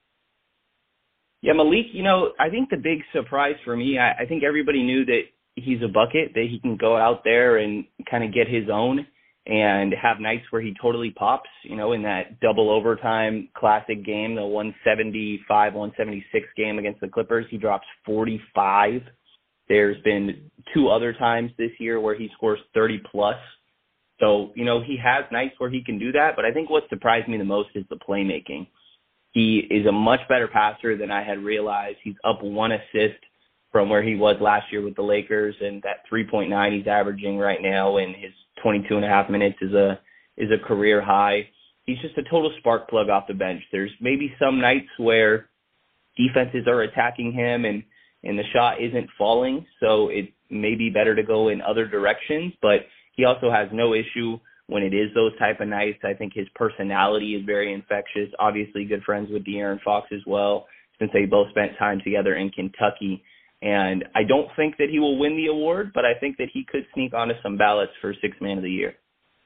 Yeah, Malik, you know, I think the big surprise for me, I, I think everybody knew that he's a bucket, that he can go out there and kind of get his own and have nights where he totally pops. You know, in that double overtime classic game, the one seventy-five one seventy-six game against the Clippers, he drops forty-five. There's been two other times this year where he scores thirty plus. So, you know, he has nights where he can do that, but I think what surprised me the most is the playmaking. He is a much better passer than I had realized. He's up one assist from where he was last year with the Lakers, and that three point nine he's averaging right now in his twenty-two and a half minutes is a is a career high. He's just a total spark plug off the bench. There's maybe some nights where defenses are attacking him and, and the shot isn't falling, so it may be better to go in other directions, but he also has no issue when it is those type of nights. I think his personality is very infectious. Obviously good friends with De'Aaron Fox as well, since they both spent time together in Kentucky. And I don't think that he will win the award, but I think that he could sneak onto some ballots for Sixth Man of the Year.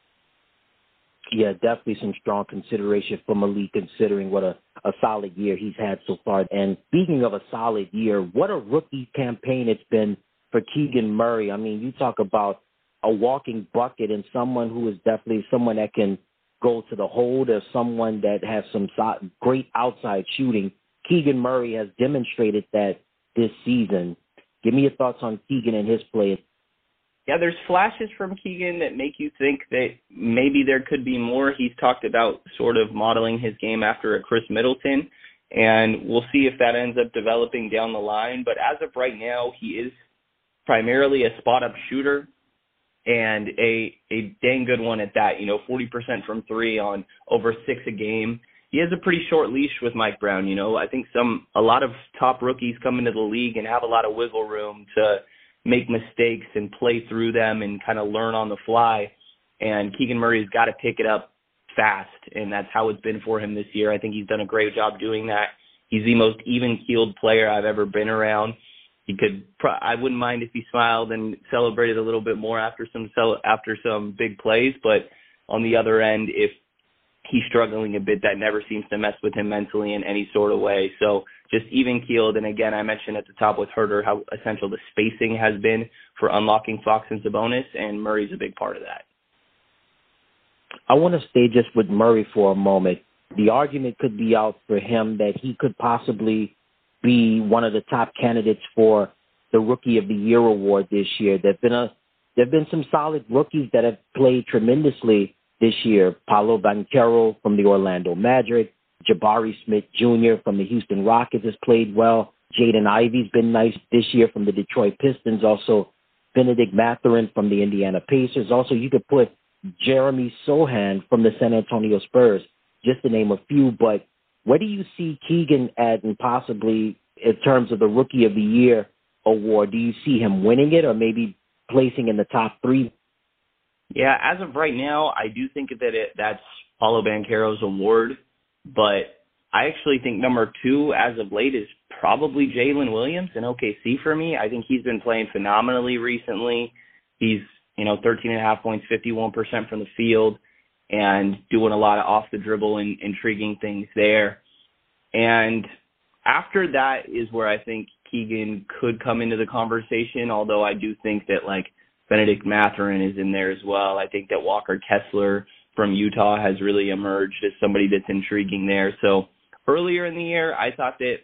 Yeah, definitely some strong consideration for Malik, considering what a, a solid year he's had so far. And speaking of a solid year, what a rookie campaign it's been for Keegan Murray. I mean, you talk about a walking bucket and someone who is definitely someone that can go to the hole. There's someone that has some so- great outside shooting. Keegan Murray has demonstrated that this season. Give me your thoughts on Keegan and his play. Yeah, there's flashes from Keegan that make you think that maybe there could be more. He's talked about sort of modeling his game after a Chris Middleton, and we'll see if that ends up developing down the line. But as of right now, he is primarily a spot-up shooter, and a a dang good one at that. You know, forty percent from three on over six a game. He has a pretty short leash with Mike Brown. You know, I think some a lot of top rookies come into the league and have a lot of wiggle room to make mistakes and play through them and kind of learn on the fly. And Keegan Murray's got to pick it up fast, and that's how it's been for him this year. I think he's done a great job doing that. He's the most even-keeled player I've ever been around. He could, I wouldn't mind if he smiled and celebrated a little bit more after some after some big plays, but on the other end, if he's struggling a bit, that never seems to mess with him mentally in any sort of way. So just even-keeled. And again, I mentioned at the top with Herter how essential the spacing has been for unlocking Fox and Sabonis, and Murray's a big part of that. I want to stay just with Murray for a moment. The argument could be out for him that he could possibly be one of the top candidates for the Rookie of the Year award this year. There've been a there've been some solid rookies that have played tremendously this year. Paolo Banchero from the Orlando Magic, Jabari Smith Junior from the Houston Rockets has played well. Jaden Ivey's been nice this year from the Detroit Pistons. Also, Benedict Mathurin from the Indiana Pacers. Also, you could put Jeremy Sohan from the San Antonio Spurs, just to name a few. But where do you see Keegan at, and possibly in terms of the Rookie of the Year award? Do you see him winning it or maybe placing in the top three? Yeah, as of right now, I do think that it, that's Paolo Banchero's award, but I actually think number two as of late is probably Jalen Williams in O K C for me. I think he's been playing phenomenally recently. He's, you know, thirteen and a half points, fifty-one percent from the field, and doing a lot of off the dribble and intriguing things there. And after that is where I think Keegan could come into the conversation, although I do think that, like, Benedict Mathurin is in there as well. I think that Walker Kessler from Utah has really emerged as somebody that's intriguing there. So earlier in the year, I thought that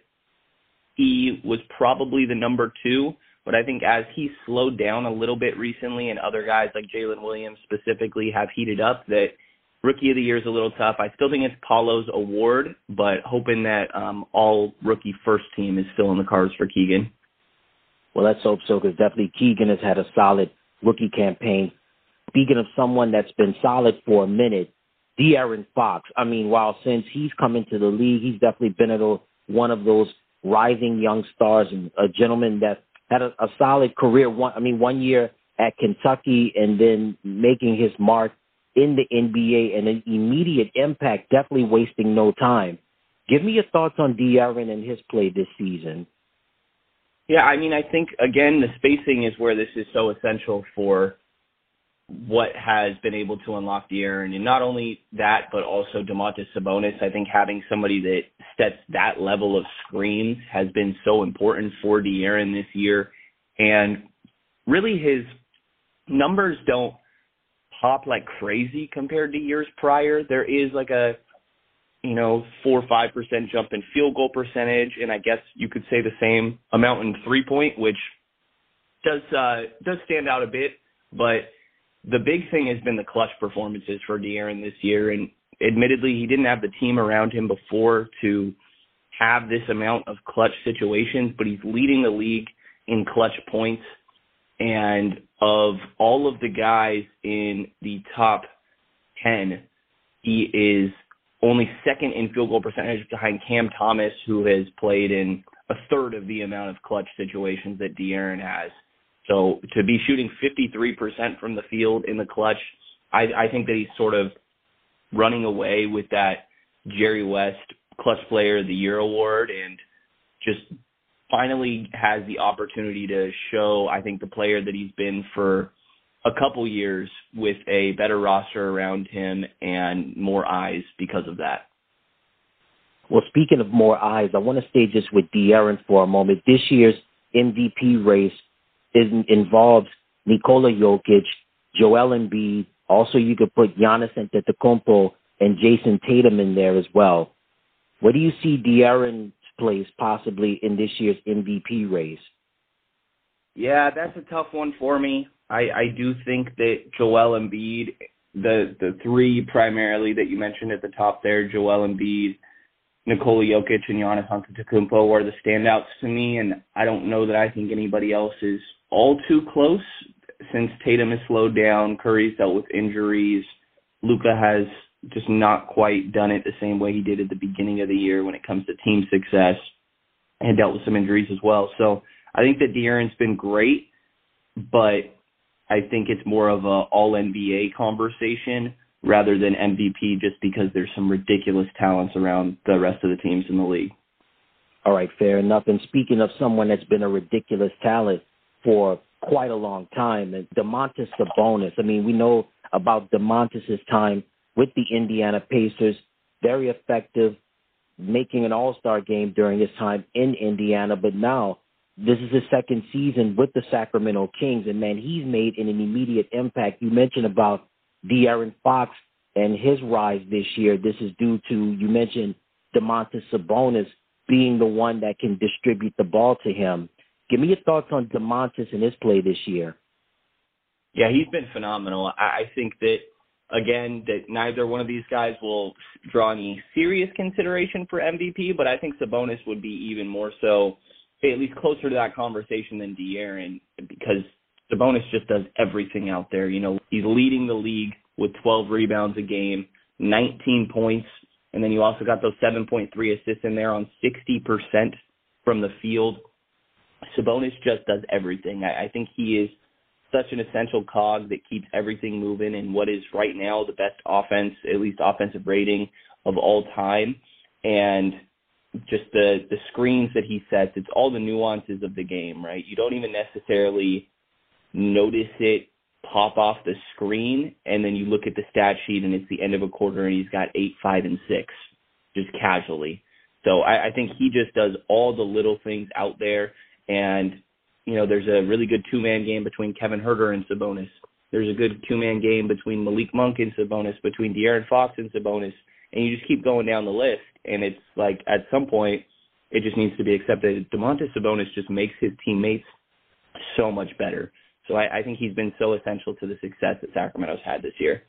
he was probably the number two, but I think as he slowed down a little bit recently and other guys like Jalen Williams specifically have heated up, that Rookie of the Year is a little tough. I still think it's Paulo's award, but hoping that um, all rookie first team is still in the cards for Keegan. Well, let's hope so, because definitely Keegan has had a solid rookie campaign. Speaking of someone that's been solid for a minute, De'Aaron Fox. I mean, while since he's come into the league, he's definitely been at a, one of those rising young stars, and a gentleman that had a, a solid career. One, I mean, one year at Kentucky and then making his mark in the N B A and an immediate impact, definitely wasting no time. Give me your thoughts on De'Aaron and his play this season. Yeah, I mean, I think, again, the spacing is where this is so essential for what has been able to unlock De'Aaron. And not only that, but also Domantas Sabonis. I think having somebody that sets that level of screens has been so important for De'Aaron this year. And really his numbers don't pop like crazy compared to years prior. There is like a, you know, four or five percent jump in field goal percentage, and I guess you could say the same amount in three point, which does uh, does stand out a bit. But the big thing has been the clutch performances for De'Aaron this year, and admittedly, he didn't have the team around him before to have this amount of clutch situations, but he's leading the league in clutch points. And of all of the guys in the top ten, he is only second in field goal percentage behind Cam Thomas, who has played in a third of the amount of clutch situations that De'Aaron has. So to be shooting fifty-three percent from the field in the clutch, I, I think that he's sort of running away with that Jerry West Clutch Player of the Year award, and just finally has the opportunity to show, I think, the player that he's been for a couple years with a better roster around him and more eyes because of that. Well, speaking of more eyes, I want to stay just with De'Aaron for a moment. This year's M V P race is, involves Nikola Jokic, Joel Embiid. Also, you could put Giannis Antetokounmpo and Jason Tatum in there as well. Where do you see De'Aaron's place possibly in this year's M V P race? Yeah, that's a tough one for me. I, I do think that Joel Embiid, the the three primarily that you mentioned at the top there, Joel Embiid, Nikola Jokic, and Giannis Antetokounmpo are the standouts to me, and I don't know that I think anybody else is all too close since Tatum has slowed down, Curry's dealt with injuries, Luka has just not quite done it the same way he did at the beginning of the year when it comes to team success, and dealt with some injuries as well. So I think that De'Aaron's been great, but I think it's more of a all N B A conversation rather than M V P, just because there's some ridiculous talents around the rest of the teams in the league. All right, fair enough. And speaking of someone that's been a ridiculous talent for quite a long time, and Domantas Sabonis. I mean, we know about Domantas' time with the Indiana Pacers, very effective, making an all-star game during his time in Indiana, but now this is his second season with the Sacramento Kings, and, man, he's made an immediate impact. You mentioned about De'Aaron Fox and his rise this year. This is due to, you mentioned Domantas Sabonis being the one that can distribute the ball to him. Give me your thoughts on Domantas and his play this year. Yeah, he's been phenomenal. I think that, again, that neither one of these guys will draw any serious consideration for M V P, but I think Sabonis would be even more so, at least closer to that conversation than De'Aaron, because Sabonis just does everything out there. You know, he's leading the league with twelve rebounds a game, nineteen points, and then you also got those seven point three assists in there on sixty percent from the field. Sabonis just does everything. I, I think he is such an essential cog that keeps everything moving in what is right now the best offense, at least offensive rating of all time. And just the, the screens that he sets, it's all the nuances of the game, right? You don't even necessarily notice it pop off the screen, and then you look at the stat sheet and it's the end of a quarter and he's got eight, five, and six, just casually. So I, I think he just does all the little things out there. And, you know, there's a really good two-man game between Kevin Huerter and Sabonis. There's a good two-man game between Malik Monk and Sabonis, between De'Aaron Fox and Sabonis. And you just keep going down the list. And it's like at some point it just needs to be accepted. Domantas Sabonis just makes his teammates so much better. So I, I think he's been so essential to the success that Sacramento's had this year.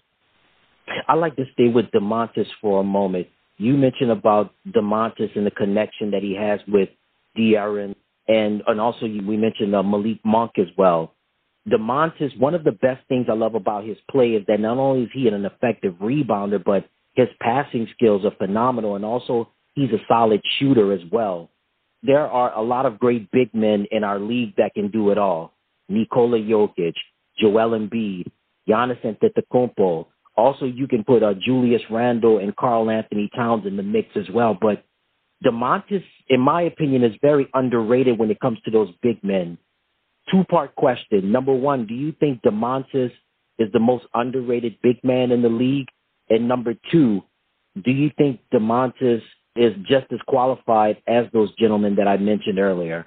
I'd like to stay with Domantas for a moment. You mentioned about Domantas and the connection that he has with De'Aaron. And, and also we mentioned uh, Malik Monk as well. Domantas, one of the best things I love about his play is that not only is he an effective rebounder, but his passing skills are phenomenal. And also he's a solid shooter as well. There are a lot of great big men in our league that can do it all. Nikola Jokic, Joel Embiid, Giannis Antetokounmpo. Also, you can put uh, Julius Randle and Karl Anthony Towns in the mix as well. But Domantas, in my opinion, is very underrated when it comes to those big men. Two-part question. Number one, do you think Domantas is the most underrated big man in the league? And number two, do you think Domantas is just as qualified as those gentlemen that I mentioned earlier?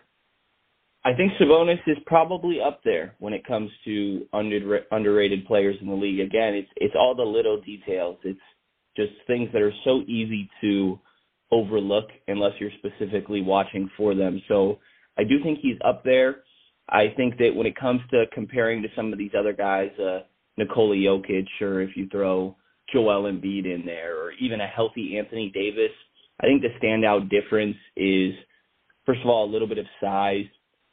I think Sabonis is probably up there when it comes to under, underrated players in the league. Again, it's it's all the little details. It's just things that are so easy to overlook unless you're specifically watching for them. So I do think he's up there. I think that when it comes to comparing to some of these other guys, uh, Nikola Jokic, or if you throw Joel Embiid in there, or even a healthy Anthony Davis, I think the standout difference is, first of all, a little bit of size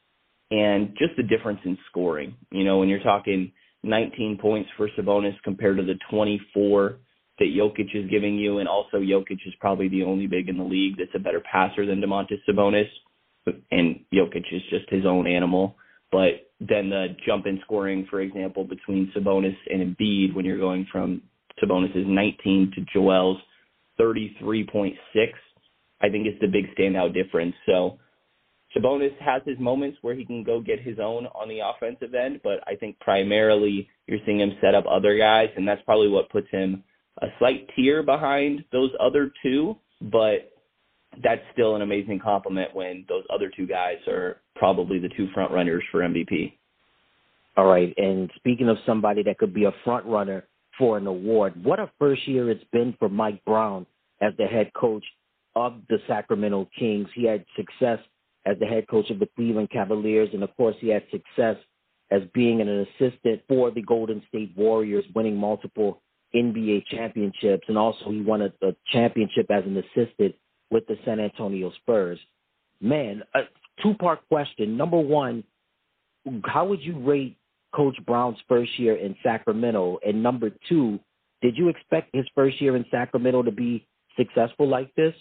and just the difference in scoring. You know, when you're talking nineteen points for Sabonis compared to the twenty-four that Jokic is giving you, and also Jokic is probably the only big in the league that's a better passer than Domantas Sabonis, and Jokic is just his own animal. But then the jump in scoring, for example, between Sabonis and Embiid, when you're going from Sabonis' nineteen to Joel's thirty-three point six, I think is the big standout difference. So Sabonis has his moments where he can go get his own on the offensive end, but I think primarily you're seeing him set up other guys, and that's probably what puts him a slight tier behind those other two, but that's still an amazing compliment when those other two guys are probably the two front runners for M V P. All right, and speaking of somebody that could be a front runner for an award, what a first year it's been for Mike Brown as the head coach of the Sacramento Kings. He had success as the head coach of the Cleveland Cavaliers, and of course he had success as being an assistant for the Golden State Warriors, winning multiple N B A championships, and also he won a, a championship as an assistant with the San Antonio Spurs. Man, a two-part question. Number one, how would you rate Coach Brown's first year in Sacramento? And number two, did you expect his first year in Sacramento to be successful like this?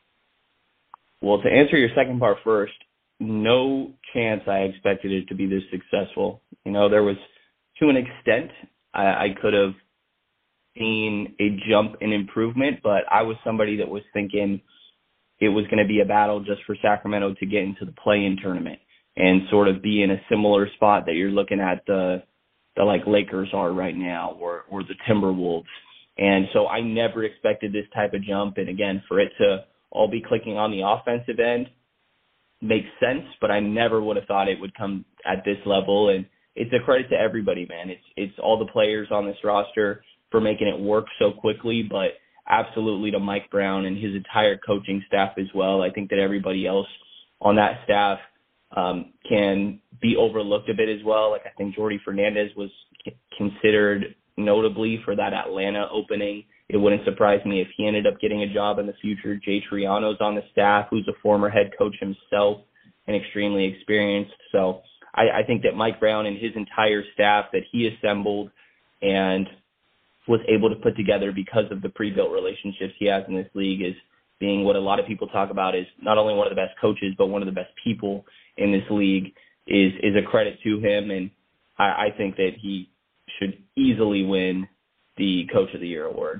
Well, to answer your second part first, no chance I expected it to be this successful. You know, there was, to an extent, I, I could have seen a jump in improvement, but I was somebody that was thinking it was going to be a battle just for Sacramento to get into the play-in tournament and sort of be in a similar spot that you're looking at the, the like Lakers are right now, or, or the Timberwolves. And so I never expected this type of jump. And again, for it to all be clicking on the offensive end makes sense, but I never would have thought it would come at this level. And it's a credit to everybody, man. It's, it's all the players on this roster for making it work so quickly. But absolutely to Mike Brown and his entire coaching staff as well. I think that everybody else on that staff um, can be overlooked a bit as well. Like I think Jordi Fernandez was considered notably for that Atlanta opening. It wouldn't surprise me if he ended up getting a job in the future. Jay Triano's on the staff, who's a former head coach himself and extremely experienced. So I, I think that Mike Brown and his entire staff that he assembled and was able to put together because of the pre-built relationships he has in this league is being what a lot of people talk about is not only one of the best coaches, but one of the best people in this league is, is a credit to him. And I, I think that he should easily win the Coach of the Year award.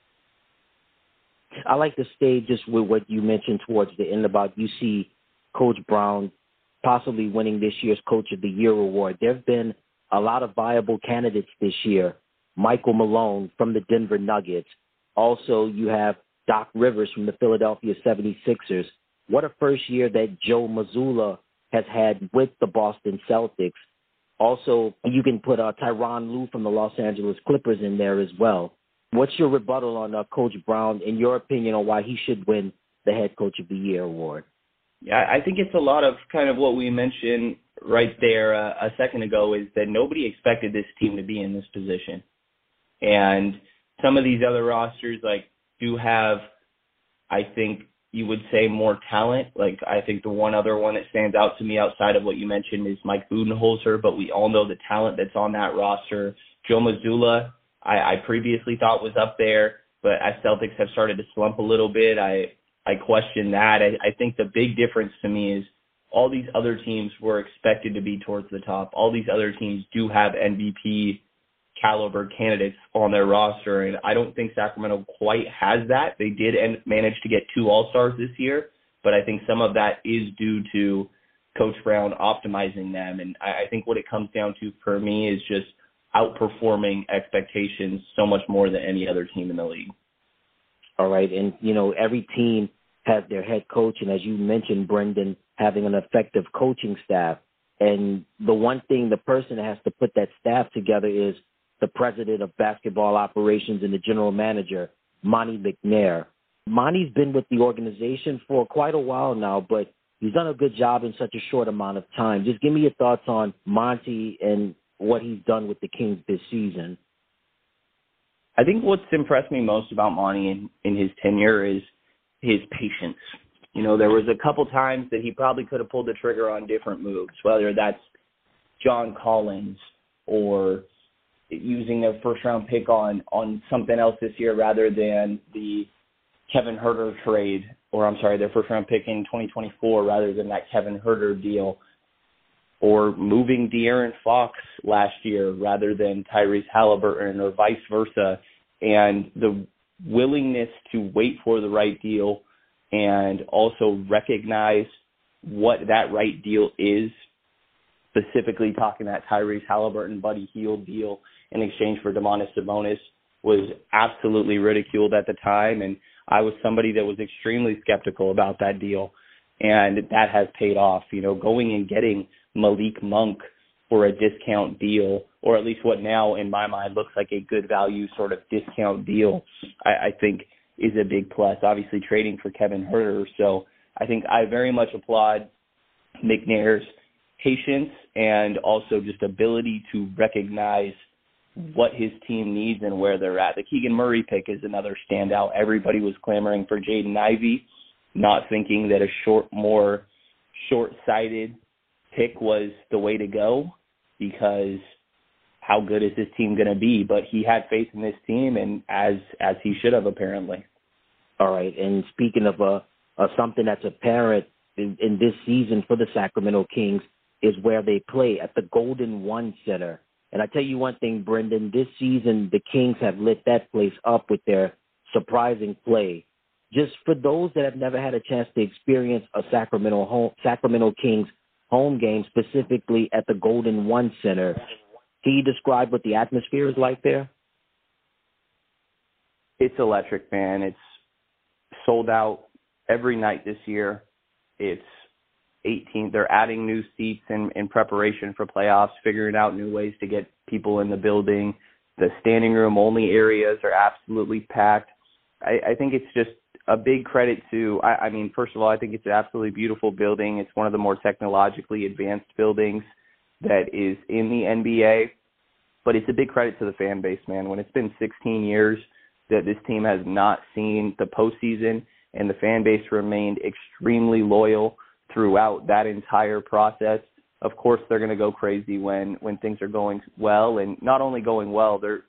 I like to stay just with what you mentioned towards the end about you see Coach Brown possibly winning this year's Coach of the Year award. There have been a lot of viable candidates this year. Michael Malone from the Denver Nuggets. Also, you have Doc Rivers from the Philadelphia seventy-sixers. What a first year that Joe Mazzulla has had with the Boston Celtics. Also, you can put uh, Tyronn Lue from the Los Angeles Clippers in there as well. What's your rebuttal on uh, Coach Brown, in your opinion, on why he should win the Head Coach of the Year award? Yeah, I think it's a lot of kind of what we mentioned right there uh, a second ago is that nobody expected this team to be in this position. And some of these other rosters, like, do have, I think you would say, more talent. Like, I think the one other one that stands out to me outside of what you mentioned is Mike Budenholzer, but we all know the talent that's on that roster. Joe Mazzulla, I, I previously thought was up there, but as Celtics have started to slump a little bit, I, I question that. I, I think the big difference to me is all these other teams were expected to be towards the top. All these other teams do have M V P caliber candidates on their roster, and I don't think Sacramento quite has that. They did end, manage to get two All-Stars this year, but I think some of that is due to Coach Brown optimizing them, and I, I think what it comes down to for me is just outperforming expectations so much more than any other team in the league. All right, and, you know, every team has their head coach, and as you mentioned, Brendan, having an effective coaching staff, and the one thing, the person that has to put that staff together is the president of basketball operations and the general manager, Monte McNair. Monte's been with the organization for quite a while now, but he's done a good job in such a short amount of time. Just give me your thoughts on Monte and what he's done with the Kings this season. I think what's impressed me most about Monte in, in his tenure is his patience. You know, there was a couple times that he probably could have pulled the trigger on different moves, whether that's John Collins or using their first-round pick on, on something else this year rather than the Kevin Huerter trade, or I'm sorry, their first-round pick in twenty twenty-four rather than that Kevin Huerter deal, or moving De'Aaron Fox last year rather than Tyrese Halliburton or vice versa, and the willingness to wait for the right deal and also recognize what that right deal is, specifically talking that Tyrese Halliburton, Buddy Hield deal in exchange for Domantas Sabonis was absolutely ridiculed at the time, and I was somebody that was extremely skeptical about that deal, and that has paid off. You know, going and getting Malik Monk for a discount deal, or at least what now in my mind looks like a good value sort of discount deal, I, I think is a big plus. Obviously trading for Kevin Huerter, so I think I very much applaud McNair's patience and also just ability to recognize what his team needs and where they're at. The Keegan Murray pick is another standout. Everybody was clamoring for Jaden Ivey, not thinking that a short, more short-sighted pick was the way to go, because how good is this team going to be? But he had faith in this team, and as as he should have, apparently. All right, and speaking of uh, uh, something that's apparent in, in this season for the Sacramento Kings is where they play, at the Golden One Center. And I tell you one thing, Brendan, this season the Kings have lit that place up with their surprising play. Just for those that have never had a chance to experience a Sacramento home, Sacramento Kings home game, specifically at the Golden One Center, can you describe what the atmosphere is like there? It's electric, man. It's sold out every night this year. It's eighteen. They're adding new seats in, in preparation for playoffs, figuring out new ways to get people in the building. The standing room only areas are absolutely packed. I, I think it's just a big credit to, I, I mean, first of all, I think it's an absolutely beautiful building. It's one of the more technologically advanced buildings that is in the N B A. But it's a big credit to the fan base, man. When it's been sixteen years that this team has not seen the postseason, and the fan base remained extremely loyal throughout that entire process, of course they're going to go crazy when, when things are going well. And not only going well, they're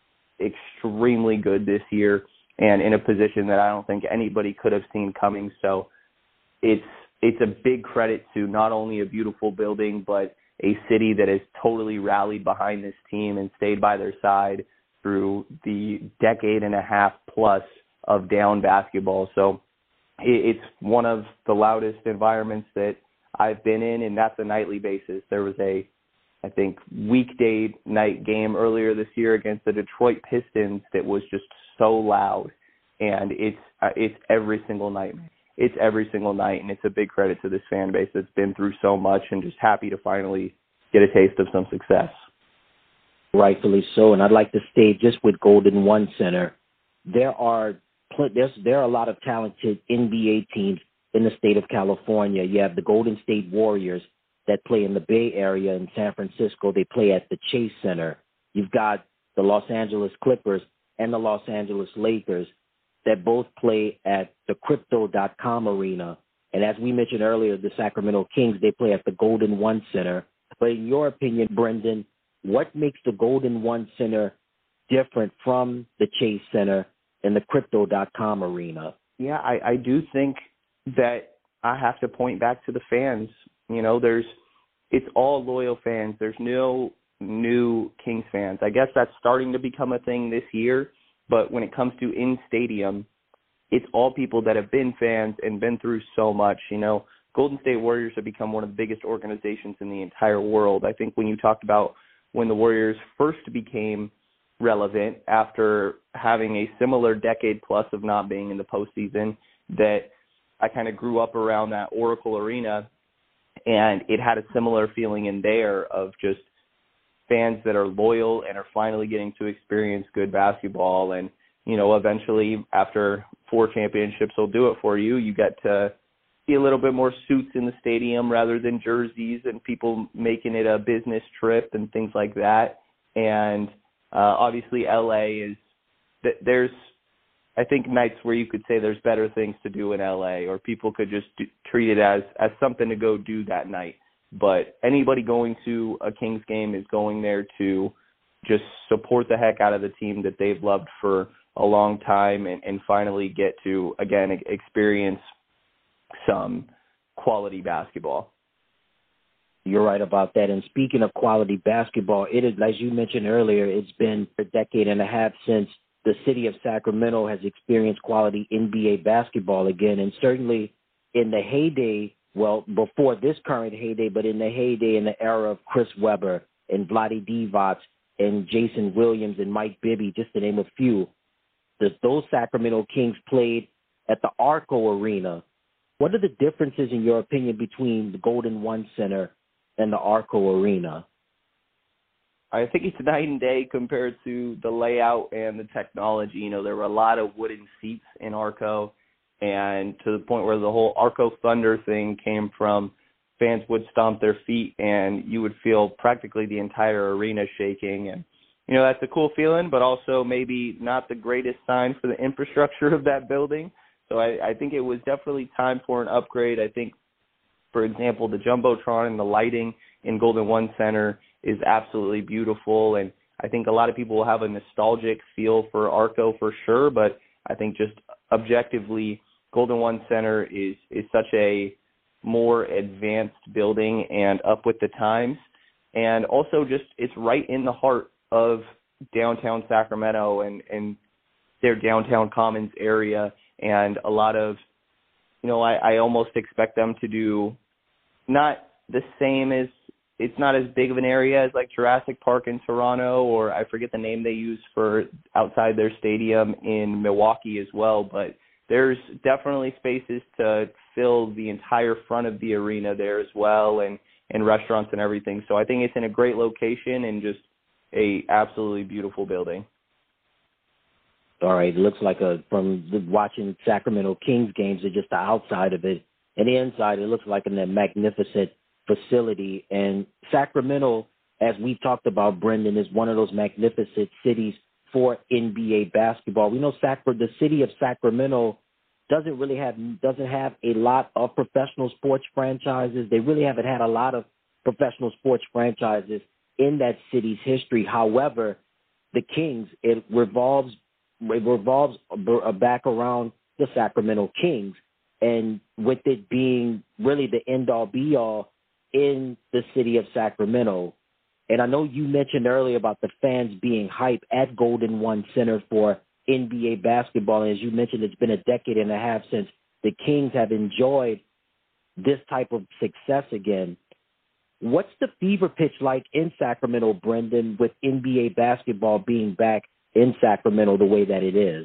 extremely good this year and in a position that I don't think anybody could have seen coming. So it's it's a big credit to not only a beautiful building, but a city that has totally rallied behind this team and stayed by their side through the decade and a half plus of down basketball. So it's one of the loudest environments that I've been in, and that's a nightly basis. There was a, I think, weekday night game earlier this year against the Detroit Pistons that was just so loud, and it's uh, it's every single night. It's every single night, and it's a big credit to this fan base that's been through so much and just happy to finally get a taste of some success. Rightfully so, and I'd like to stay just with Golden One Center. There are there's there are a lot of talented N B A teams in the state of California. You have the Golden State Warriors that play in the Bay Area in San Francisco. They play at the Chase Center. You've got the Los Angeles Clippers and the Los Angeles Lakers that both play at the Crypto dot com arena. And as we mentioned earlier, the Sacramento Kings, they play at the Golden One Center. But in your opinion, Brendan, what makes the Golden One Center different from the Chase Center and the Crypto dot com arena? Yeah, I, I do think that I have to point back to the fans. You know, there's it's all loyal fans. There's no new Kings fans. I guess that's starting to become a thing this year. But when it comes to in-stadium, it's all people that have been fans and been through so much. You know, Golden State Warriors have become one of the biggest organizations in the entire world. I think when you talked about when the Warriors first became relevant after having a similar decade plus of not being in the postseason, that I kind of grew up around that Oracle Arena, and it had a similar feeling in there of just fans that are loyal and are finally getting to experience good basketball. And, you know, eventually after four championships will do it for you, you get to see a little bit more suits in the stadium rather than jerseys and people making it a business trip and things like that. And uh, obviously L A is – there's, I think, nights where you could say there's better things to do in L A, or people could just do, treat it as, as something to go do that night. But anybody going to a Kings game is going there to just support the heck out of the team that they've loved for a long time and, and finally get to, again, experience some quality basketball. You're right about that. And speaking of quality basketball, it is, as you mentioned earlier, it's been a decade and a half since the city of Sacramento has experienced quality N B A basketball again. And certainly in the heyday, well, before this current heyday, but in the heyday in the era of Chris Webber and Vlade Divac and Jason Williams and Mike Bibby, just to name a few, the, those Sacramento Kings played at the Arco Arena. What are the differences, in your opinion, between the Golden One Center and the Arco Arena? I think it's night and day compared to the layout and the technology. You know, there were a lot of wooden seats in Arco, and to the point where the whole Arco Thunder thing came from, fans would stomp their feet and you would feel practically the entire arena shaking. And, you know, that's a cool feeling, but also maybe not the greatest sign for the infrastructure of that building. So I, I think it was definitely time for an upgrade. I think, for example, the Jumbotron and the lighting in Golden One Center is absolutely beautiful. And I think a lot of people will have a nostalgic feel for Arco for sure, but I think just objectively, Golden One Center is, is such a more advanced building and up with the times. And also just it's right in the heart of downtown Sacramento and, and their downtown Commons area. And a lot of, you know, I, I almost expect them to do not the same as, it's not as big of an area as like Jurassic Park in Toronto, or I forget the name they use for outside their stadium in Milwaukee as well, but there's definitely spaces to fill the entire front of the arena there as well, and, and restaurants and everything. So I think it's in a great location and just a absolutely beautiful building. All right, it looks like a from the, watching Sacramento Kings games, it's just the outside of it. And the inside, it looks like a magnificent facility. And Sacramento, as we've talked about, Brendan, is one of those magnificent cities for N B A basketball. We know Sac- the city of Sacramento doesn't really have doesn't have a lot of professional sports franchises. They really haven't had a lot of professional sports franchises in that city's history. However, the Kings, it revolves it revolves back around the Sacramento Kings, and with it being really the end-all be-all in the city of Sacramento. And I know you mentioned earlier about the fans being hype at Golden One Center for N B A basketball. And as you mentioned, it's been a decade and a half since the Kings have enjoyed this type of success again. What's the fever pitch like in Sacramento, Brendan, with N B A basketball being back in Sacramento the way that it is?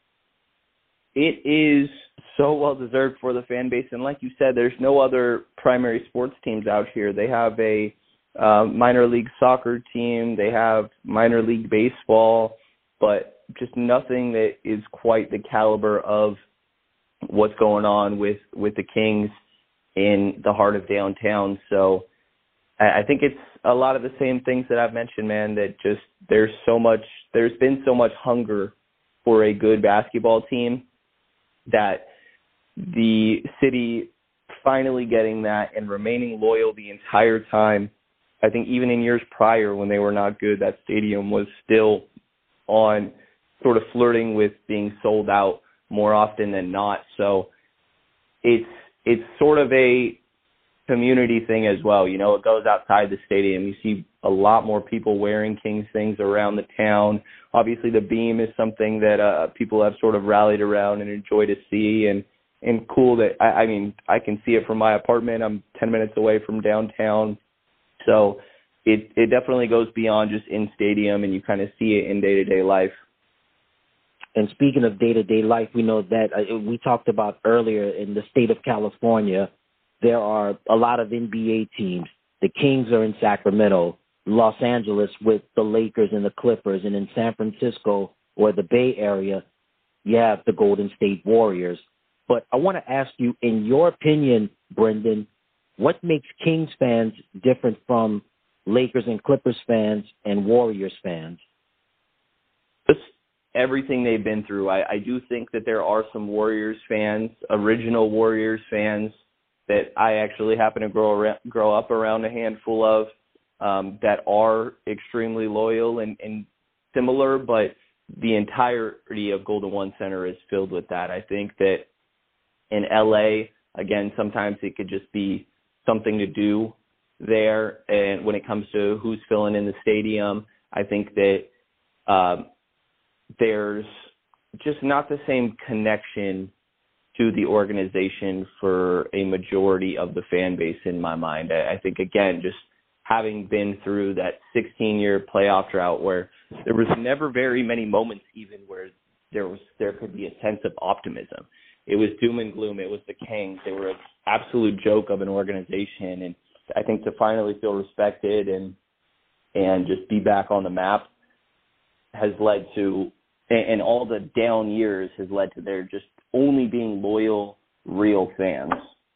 It is so well-deserved for the fan base. And like you said, there's no other primary sports teams out here. They have a uh, minor league soccer team. They have minor league baseball, but just nothing that is quite the caliber of what's going on with, with the Kings in the heart of downtown. So I think it's a lot of the same things that I've mentioned, man, that just there's so much, there's been so much hunger for a good basketball team that the city finally getting that and remaining loyal the entire time. I think even in years prior when they were not good, that stadium was still on sort of flirting with being sold out more often than not. So it's it's sort of a community thing as well. You know, it goes outside the stadium. You see a lot more people wearing Kings things around the town. Obviously, the beam is something that uh, people have sort of rallied around and enjoy to see, and and cool that, I, I mean, I can see it from my apartment. I'm ten minutes away from downtown. So it, it definitely goes beyond just in stadium, and you kind of see it in day-to-day life. And speaking of day-to-day life, we know that uh, we talked about earlier in the state of California, there are a lot of N B A teams. The Kings are in Sacramento, Los Angeles with the Lakers and the Clippers, and in San Francisco or the Bay Area, you have the Golden State Warriors. But I want to ask you, in your opinion, Brendan, what makes Kings fans different from Lakers and Clippers fans and Warriors fans? Just everything they've been through. I, I do think that there are some Warriors fans, original Warriors fans, that I actually happen to grow around, grow up around a handful of um, that are extremely loyal and, and similar, but the entirety of Golden One Center is filled with that. I think that in L A, again, sometimes it could just be something to do there. And when it comes to who's filling in the stadium, I think that um, there's just not the same connection to the organization for a majority of the fan base in my mind. I, I think, again, just having been through that sixteen-year playoff drought where there was never very many moments even where there was there could be a sense of optimism. It was doom and gloom. It was the Kings. They were an absolute joke of an organization. And I think to finally feel respected and and just be back on the map has led to, and all the down years has led to their just only being loyal, real fans.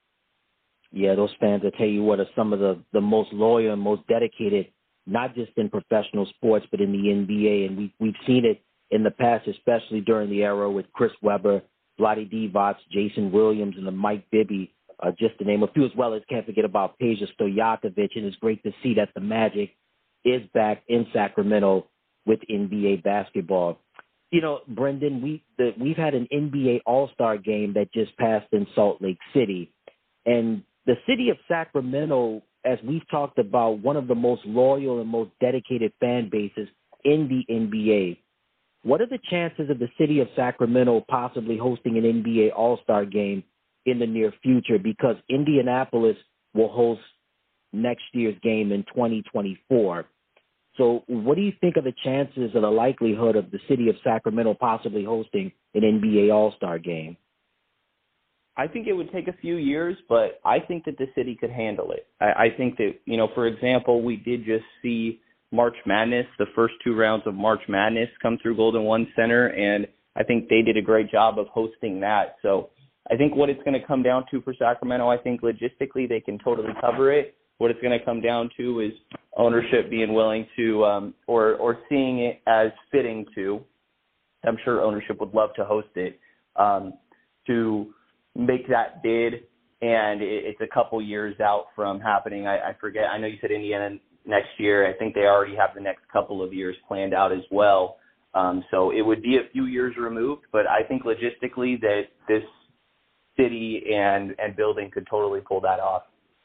Yeah, those fans, I tell you what, are some of the, the most loyal and most dedicated, not just in professional sports, but in the N B A. And we, we've seen it in the past, especially during the era with Chris Webber, Vlade Divac, Jason Williams, and the Mike Bibby, uh, just to name a few, as well as can't forget about Peja Stojakovic. And it's great to see that the Magic is back in Sacramento with N B A basketball. You know, Brendan, we, the, we've had an N B A All-Star game that just passed in Salt Lake City. And the city of Sacramento, as we've talked about, one of the most loyal and most dedicated fan bases in the N B A. What are the chances of the city of Sacramento possibly hosting an N B A All-Star game in the near future? Because Indianapolis will host next year's game in twenty twenty-four. So what do you think of the chances or the likelihood of the city of Sacramento possibly hosting an N B A All-Star game? I think it would take a few years, but I think that the city could handle it. I, I think that, you know, for example, we did just see March Madness, the first two rounds of March Madness come through Golden One Center, and I think they did a great job of hosting that. So I think what it's going to come down to for Sacramento, I think logistically they can totally cover it. What it's going to come down to is ownership being willing to um, or or seeing it as fitting to. I'm sure ownership would love to host it, um, to make that bid, and it, it's a couple years out from happening. I, I forget. I know you said Indiana next year. I think they already have the next couple of years planned out as well. Um, so it would be a few years removed, but I think logistically that this city and, and building could totally pull that off.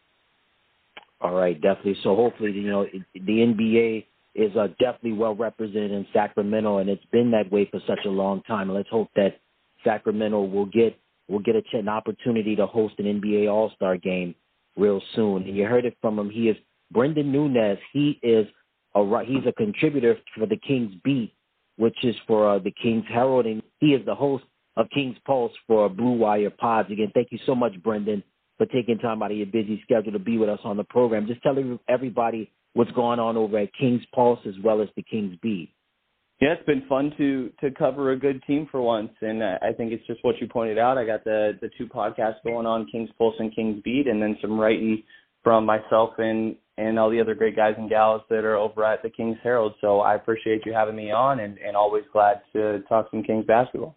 All right, definitely. So hopefully, you know, the N B A is uh, definitely well represented in Sacramento, and it's been that way for such a long time. And let's hope that Sacramento will get will get a, an opportunity to host an N B A All-Star game real soon. And you heard it from him. He is Brendan Nunez. He is a he's a contributor for the King's Beat, which is for uh, the King's Herald, and he is the host of King's Pulse for Blue Wire Pods. Again, thank you so much, Brendan, for taking time out of your busy schedule to be with us on the program. Just tell everybody what's going on over at King's Pulse as well as the King's Beat. Yeah, it's been fun to to cover a good team for once, and uh, I think it's just what you pointed out. I got the, the two podcasts going on, King's Pulse and King's Beat, and then some writing from myself and, and all the other great guys and gals that are over at the King's Herald. So I appreciate you having me on, and, and always glad to talk some Kings basketball.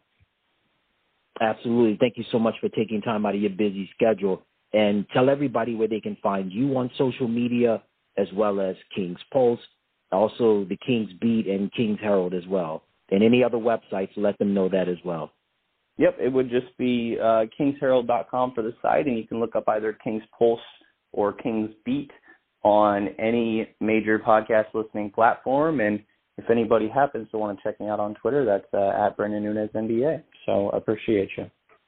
Absolutely. Thank you so much for taking time out of your busy schedule. And tell everybody where they can find you on social media, as well as King's Pulse, also the King's Beat and King's Herald as well. And any other websites, let them know that as well. Yep, it would just be uh, kings herald dot com for the site, and you can look up either King's Pulse or King's Beat on any major podcast listening platform. And if anybody happens to want to check me out on Twitter, that's uh, at Brendan Nunez N B A. So I appreciate you.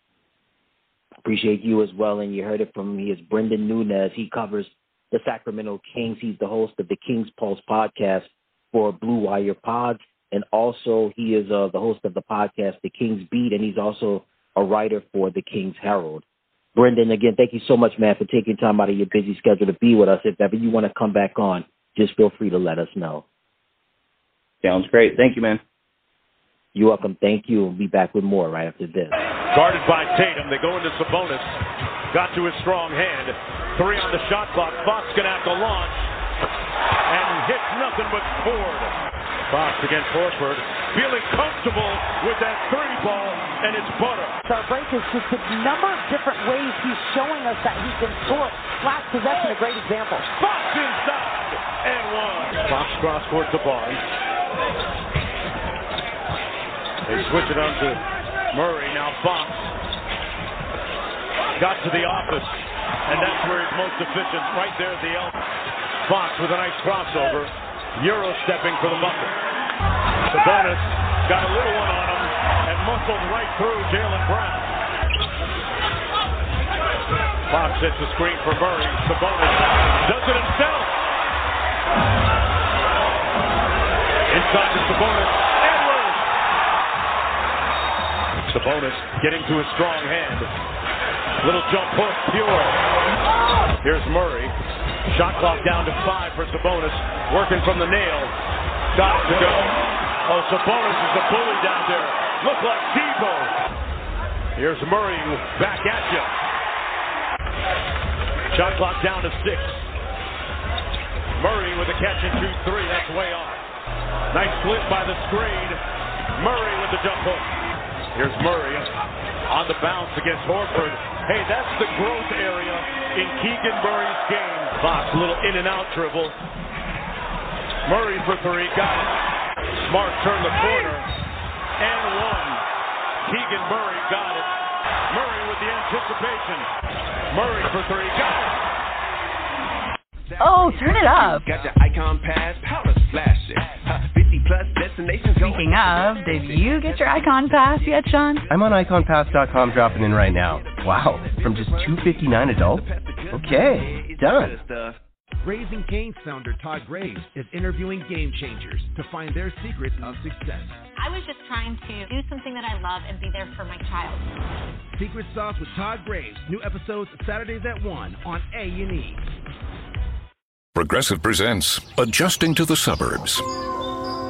Appreciate you as well. And you heard it from me. It's Brendan Nunez. He covers the Sacramento Kings. He's the host of the King's Pulse podcast for Blue Wire Pods. And also he is uh, the host of the podcast, The King's Beat. And he's also a writer for the King's Herald. Brendan, again, thank you so much, man, for taking time out of your busy schedule to be with us. If ever you want to come back on, just feel free to let us know. Sounds great. Thank you, man. You're welcome. Thank you. We'll be back with more right after this. Guarded by Tatum. They go into Sabonis. Got to his strong hand. Three on the shot clock. Fox going to have to launch. And hits nothing but Ford. Fox against Horford. Feeling comfortable with that three ball, and it's butter. Our break is just a number of different ways he's showing us that he can score. Last possession, a great example. Fox inside, and one. Fox cross court to Barnes. They switch it on to Murray. Now Fox got to the office, and that's where he's most efficient. Right there at the elbow. Fox with a nice crossover. Euro stepping for the bucket. Sabonis got a little one on him and muscled right through Jaylen Brown. Fox sets the screen for Murray. Sabonis does it himself. Inside to Sabonis. Edwards. Sabonis getting to his strong hand. Little jump hook, pure. Here's Murray. Shot clock down to five for Sabonis. Working from the nail. Got it to go. Oh, Sabonis is the bully down there. Look like Debo. Here's Murray back at you. Shot clock down to six. Murray with a catch and shoot three. That's way off. Nice split by the screen. Murray with the jump hook. Here's Murray on the bounce against Horford. Hey, that's the growth area in Keegan Murray's game. Fox, a little in and out dribble. Murray for three, got it. Smart turned the corner, and one. Keegan Murray got it. Murray with the anticipation. Murray for three, got it. Oh, turn it up. Got your icon pass, power flashing. fifty plus destinations. Speaking of, did you get your icon pass yet, Sean? I'm on icon pass dot com dropping in right now. Wow, from just two dollars and fifty-nine cents adult? Okay, done. Raising Cane's founder Todd Graves is interviewing game changers to find their secret of success. I was just trying to do something that I love and be there for my child. Secret Sauce with Todd Graves. New episodes Saturdays at one on A and E. Progressive presents Adjusting to the Suburbs.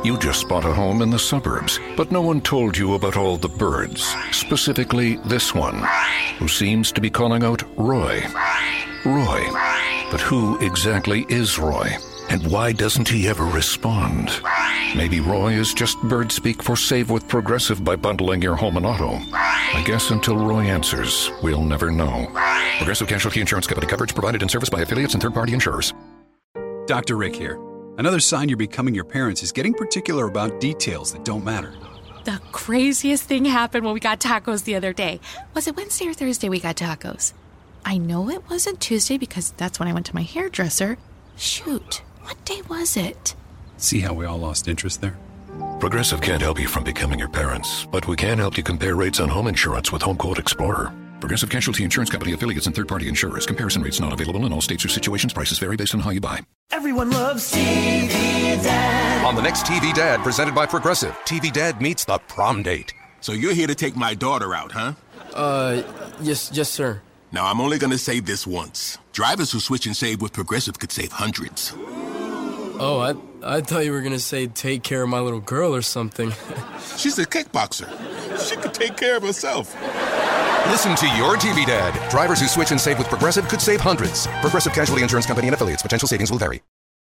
You just bought a home in the suburbs, but no one told you about all the birds, specifically this one, who seems to be calling out Roy. Roy. But who exactly is Roy? And why doesn't he ever respond? Maybe Roy is just bird speak for save with Progressive by bundling your home and auto. I guess until Roy answers, we'll never know. Progressive Casualty Insurance Company. Coverage provided and serviced by affiliates and third-party insurers. Doctor Rick here. Another sign you're becoming your parents is getting particular about details that don't matter. The craziest thing happened when we got tacos the other day. Was it Wednesday or Thursday we got tacos? I know it wasn't Tuesday because that's when I went to my hairdresser. Shoot, what day was it? See how we all lost interest there? Progressive can't help you from becoming your parents, but we can help you compare rates on home insurance with Home Quote Explorer. Progressive Casualty Insurance Company affiliates and third-party insurers. Comparison rates not available in all states or situations. Prices vary based on how you buy. Everyone loves T V Dad. On the next T V Dad, presented by Progressive, T V Dad meets the prom date. So you're here to take my daughter out, huh? Uh, yes, yes, sir. Now, I'm only going to say this once. Drivers who switch and save with Progressive could save hundreds. Oh, I I thought you were going to say take care of my little girl or something. She's a kickboxer. She could take care of herself. Listen to your T V Dad. Drivers who switch and save with Progressive could save hundreds. Progressive Casualty Insurance Company and affiliates. Potential savings will vary.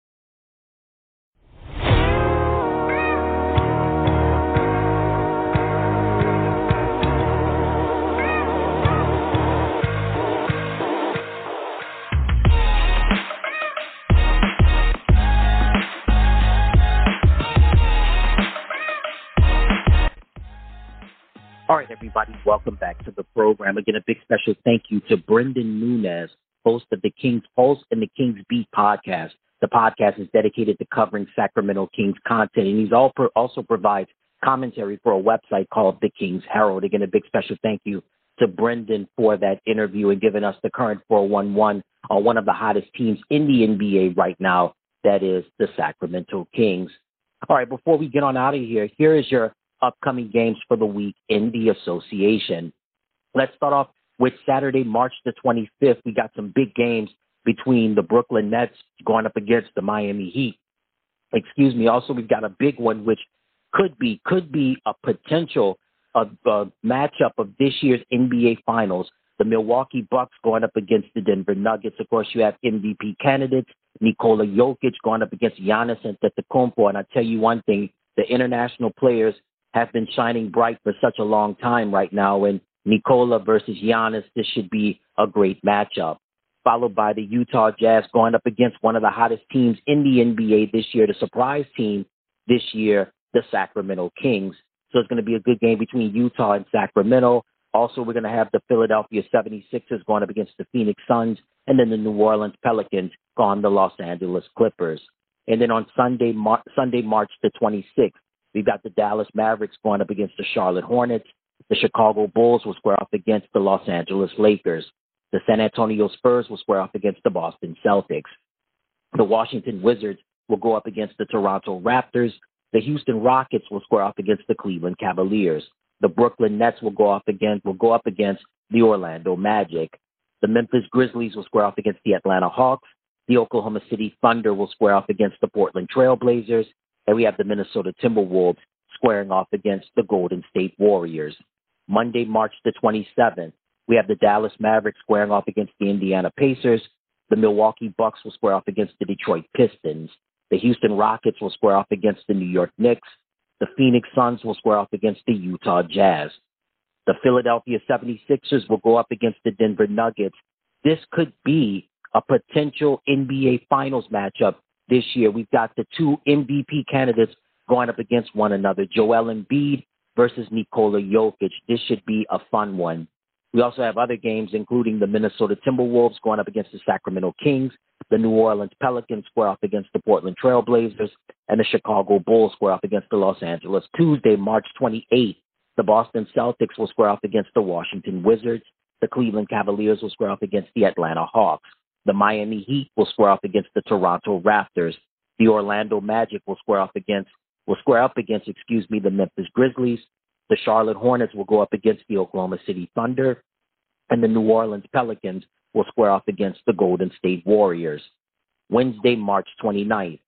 All right, everybody, welcome back to the program. Again, a big special thank you to Brendan Nunez, host of the King's Pulse and the King's Beat podcast. The podcast is dedicated to covering Sacramento Kings content, and he's also provides commentary for a website called The King's Herald. Again, a big special thank you to Brendan for that interview and giving us the current four one one on one of the hottest teams in the N B A right now, that is the Sacramento Kings. All right, before we get on out of here, here is your upcoming games for the week in the association. Let's start off with Saturday, March the twenty-fifth. We got some big games between the Brooklyn Nets going up against the Miami Heat. Excuse me. Also, we've got a big one, which could be could be a potential uh, uh, matchup of this year's N B A Finals. The Milwaukee Bucks going up against the Denver Nuggets. Of course, you have M V P candidates Nikola Jokic going up against Giannis Antetokounmpo. And I tell you one thing, the international players have been shining bright for such a long time right now. And Nikola versus Giannis, this should be a great matchup. Followed by the Utah Jazz going up against one of the hottest teams in the N B A this year, the surprise team this year, the Sacramento Kings. So it's going to be a good game between Utah and Sacramento. Also, we're going to have the Philadelphia seventy-sixers going up against the Phoenix Suns, and then the New Orleans Pelicans on the Los Angeles Clippers. And then on Sunday, Mar- Sunday, March the twenty-sixth, we've got the Dallas Mavericks going up against the Charlotte Hornets. The Chicago Bulls will square off against the Los Angeles Lakers. The San Antonio Spurs will square off against the Boston Celtics. The Washington Wizards will go up against the Toronto Raptors. The Houston Rockets will square off against the Cleveland Cavaliers. The Brooklyn Nets will go off against will go up against the Orlando Magic. The Memphis Grizzlies will square off against the Atlanta Hawks. The Oklahoma City Thunder will square off against the Portland Trail Blazers. And we have the Minnesota Timberwolves squaring off against the Golden State Warriors. Monday, March the twenty-seventh, we have the Dallas Mavericks squaring off against the Indiana Pacers. The Milwaukee Bucks will square off against the Detroit Pistons. The Houston Rockets will square off against the New York Knicks. The Phoenix Suns will square off against the Utah Jazz. The Philadelphia seventy-sixers will go up against the Denver Nuggets. This could be a potential N B A Finals matchup this year. We've got the two M V P candidates going up against one another, Joel Embiid versus Nikola Jokic. This should be a fun one. We also have other games, including the Minnesota Timberwolves going up against the Sacramento Kings. The New Orleans Pelicans square off against the Portland Trail Blazers, and the Chicago Bulls square off against the Los Angeles. Tuesday, March twenty-eighth, the Boston Celtics will square off against the Washington Wizards. The Cleveland Cavaliers will square off against the Atlanta Hawks. The Miami Heat will square off against the Toronto Raptors. The Orlando Magic will square off against will square up against, excuse me, the Memphis Grizzlies. The Charlotte Hornets will go up against the Oklahoma City Thunder, and the New Orleans Pelicans will square off against the Golden State Warriors. Wednesday, March twenty-ninth,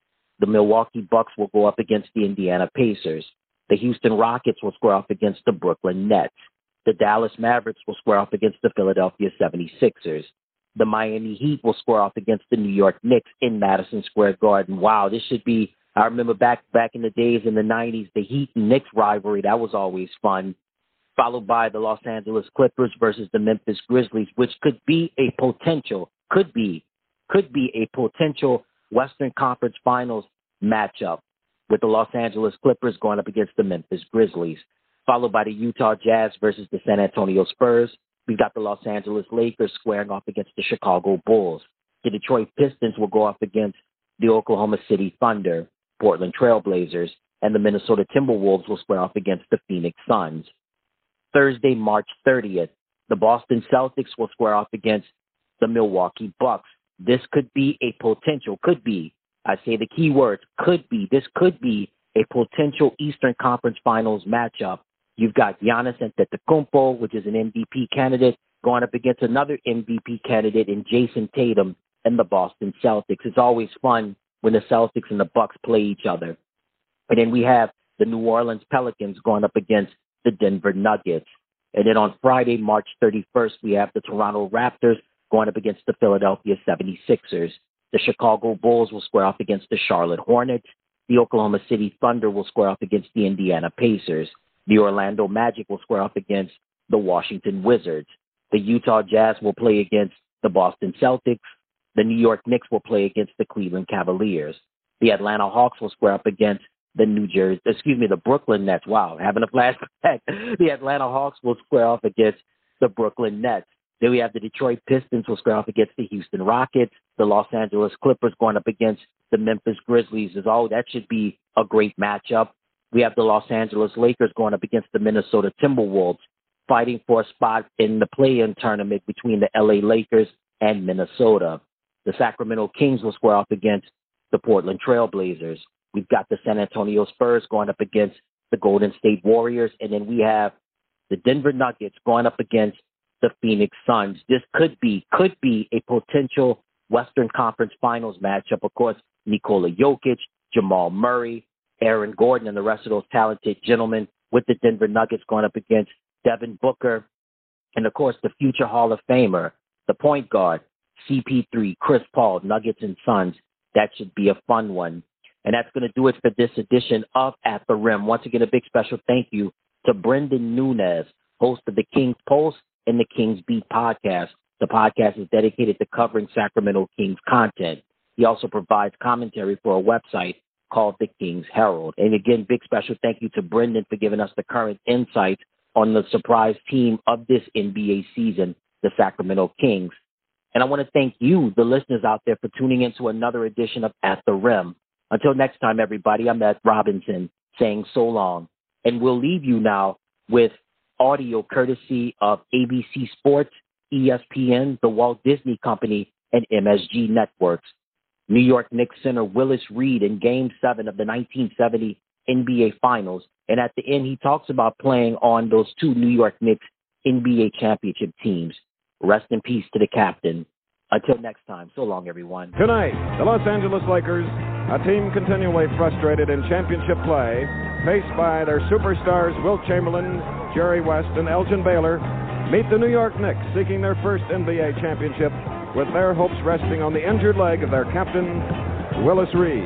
The Milwaukee Bucks will go up against the Indiana Pacers. The Houston Rockets will square off against the Brooklyn Nets. The Dallas Mavericks will square off against the Philadelphia seventy-sixers. The Miami Heat will square off against the New York Knicks in Madison Square Garden. Wow, this should be, I remember back back in the days in the nineties, the Heat and Knicks rivalry. That was always fun. Followed by the Los Angeles Clippers versus the Memphis Grizzlies, which could be a potential, could be, could be a potential Western Conference Finals matchup with the Los Angeles Clippers going up against the Memphis Grizzlies. Followed by the Utah Jazz versus the San Antonio Spurs. We've got the Los Angeles Lakers squaring off against the Chicago Bulls. The Detroit Pistons will go up against the Oklahoma City Thunder, Portland Trailblazers, and the Minnesota Timberwolves will square off against the Phoenix Suns. Thursday, March thirtieth, the Boston Celtics will square off against the Milwaukee Bucks. This could be a potential, could be, I say the key words, could be, this could be a potential Eastern Conference Finals matchup. You've got Giannis Antetokounmpo, which is an M V P candidate, going up against another M V P candidate in Jason Tatum and the Boston Celtics. It's always fun when the Celtics and the Bucks play each other. And then we have the New Orleans Pelicans going up against the Denver Nuggets. And then on Friday, March thirty-first, we have the Toronto Raptors going up against the Philadelphia seventy-sixers. The Chicago Bulls will square off against the Charlotte Hornets. The Oklahoma City Thunder will square off against the Indiana Pacers. The Orlando Magic will square off against the Washington Wizards. The Utah Jazz will play against the Boston Celtics. The New York Knicks will play against the Cleveland Cavaliers. The Atlanta Hawks will square up against the New Jersey, excuse me, the Brooklyn Nets. Wow, having a flashback. The Atlanta Hawks will square off against the Brooklyn Nets. Then we have the Detroit Pistons will square off against the Houston Rockets. The Los Angeles Clippers going up against the Memphis Grizzlies. Is oh, that should be a great matchup. We have the Los Angeles Lakers going up against the Minnesota Timberwolves, fighting for a spot in the play-in tournament between the L A Lakers and Minnesota. The Sacramento Kings will square off against the Portland Trailblazers. We've got the San Antonio Spurs going up against the Golden State Warriors. And then we have the Denver Nuggets going up against the Phoenix Suns. This could be, could be a potential Western Conference Finals matchup. Of course, Nikola Jokic, Jamal Murray, Aaron Gordon, and the rest of those talented gentlemen with the Denver Nuggets going up against Devin Booker. And, of course, the future Hall of Famer, the point guard, C P three, Chris Paul, Nuggets and Suns. That should be a fun one. And that's going to do it for this edition of At the Rim. Once again, a big special thank you to Brendan Nunez, host of the Kings Post and the Kings Beat podcast. The podcast is dedicated to covering Sacramento Kings content. He also provides commentary for a website called the Kings Herald. And again, big special thank you to Brendan for giving us the current insights on the surprise team of this N B A season, the Sacramento Kings. And I want to thank you, the listeners out there, for tuning into another edition of At the Rim. Until next time, everybody, I'm Ed Robinson saying so long. And we'll leave you now with audio courtesy of A B C Sports, E S P N, the Walt Disney Company, and M S G Networks. New York Knicks center Willis Reed in Game seven of the nineteen seventy N B A Finals. And at the end, he talks about playing on those two New York Knicks N B A championship teams. Rest in peace to the captain. Until next time, so long, everyone. Tonight, the Los Angeles Lakers, a team continually frustrated in championship play, faced by their superstars Wilt Chamberlain, Jerry West, and Elgin Baylor, meet the New York Knicks seeking their first N B A championship with their hopes resting on the injured leg of their captain, Willis Reed.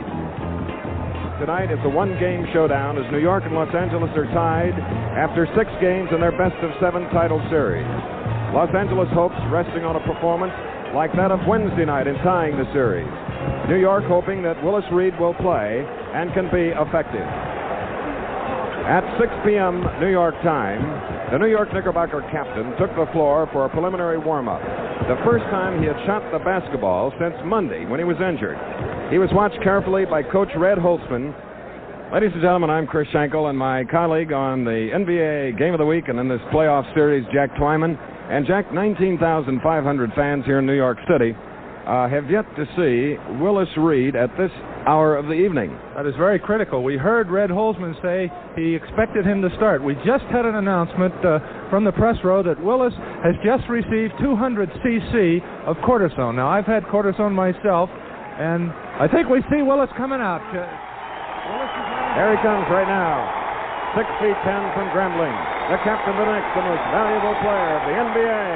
Tonight is a one-game showdown as New York and Los Angeles are tied after six games in their best-of-seven title series. Los Angeles hopes resting on a performance like that of Wednesday night in tying the series. New York hoping that Willis Reed will play and can be effective. At six p.m. New York time, the New York Knickerbocker captain took the floor for a preliminary warm-up. The first time he had shot the basketball since Monday when he was injured. He was watched carefully by Coach Red Holtzman. Ladies and gentlemen, I'm Chris Schenkel, and my colleague on the N B A Game of the Week and in this playoff series, Jack Twyman. And Jack, nineteen thousand five hundred fans here in New York City uh, have yet to see Willis Reed at this hour of the evening. That is very critical. We heard Red Holzman say he expected him to start. We just had an announcement uh, from the press row that Willis has just received two hundred c c of cortisone. Now, I've had cortisone myself, and I think we see Willis coming out. Uh, Willis is There he comes right now. Six feet ten from Grambling. The captain of the Knicks, the most valuable player of the N B A.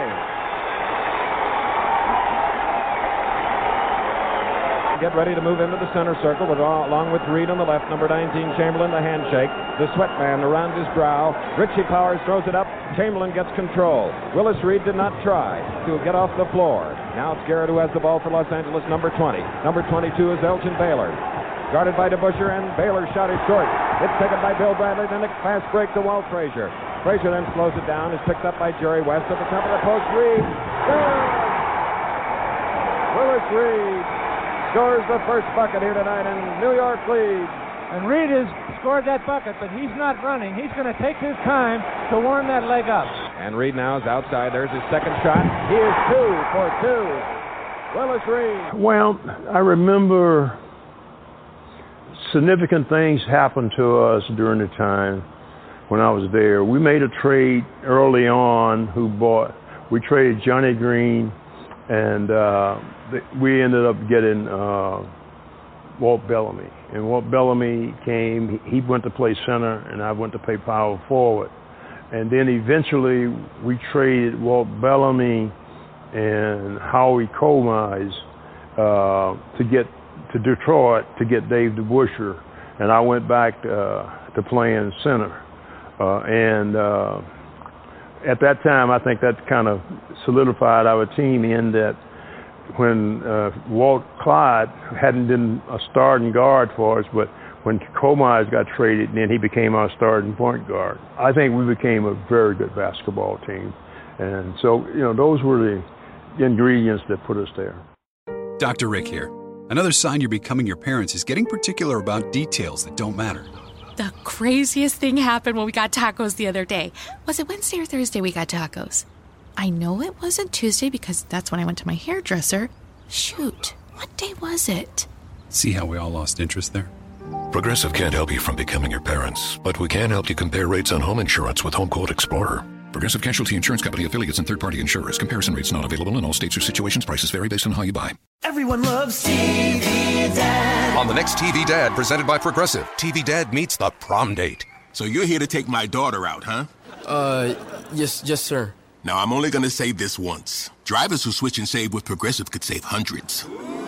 Get ready to move into the center circle with, along with Reed on the left, number nineteen, Chamberlain, the handshake. The sweat band around his brow. Richie Powers throws it up. Chamberlain gets control. Willis Reed did not try to get off the floor. Now it's Garrett who has the ball for Los Angeles, number twenty. Number twenty-two is Elgin Baylor. Guarded by DeBusschere, and Baylor's shot is short. It's taken by Bill Bradley. The Knicks fast break to Walt Frazier. Frazier then slows it down. Is picked up by Jerry West at the top of the post. Reed. Good! Willis Reed scores the first bucket here tonight, and New York leads. And Reed has scored that bucket, but he's not running. He's going to take his time to warm that leg up. And Reed now is outside. There's his second shot. He is two for two. Willis Reed. Well, I remember significant things happened to us during the time when I was there. We made a trade early on who bought, we traded Johnny Green, and uh, we ended up getting uh, Walt Bellamy. And Walt Bellamy came, he went to play center, and I went to play power forward. And then eventually we traded Walt Bellamy and Howie Comize uh, to get to Detroit to get Dave DeBusschere. And I went back uh, to playing center. Uh, and uh, at that time, I think that kind of solidified our team in that when uh, Walt Clyde hadn't been a starting guard for us, but when Comize got traded, then he became our starting point guard. I think we became a very good basketball team. And so, you know, those were the ingredients that put us there. Doctor Rick here. Another sign you're becoming your parents is getting particular about details that don't matter. The craziest thing happened when we got tacos the other day. Was it Wednesday or Thursday we got tacos? I know it wasn't Tuesday because that's when I went to my hairdresser. Shoot, what day was it? See how we all lost interest there? Progressive can't help you from becoming your parents, but we can help you compare rates on home insurance with Home Quote Explorer. Progressive Casualty Insurance Company affiliates and third-party insurers. Comparison rates not available in all states or situations. Prices vary based on how you buy. Everyone loves T V Dad. On the next T V Dad, presented by Progressive, T V Dad meets the prom date. So you're here to take my daughter out, huh? Uh, yes, yes, sir. Now, I'm only going to say this once. Drivers who switch and save with Progressive could save hundreds.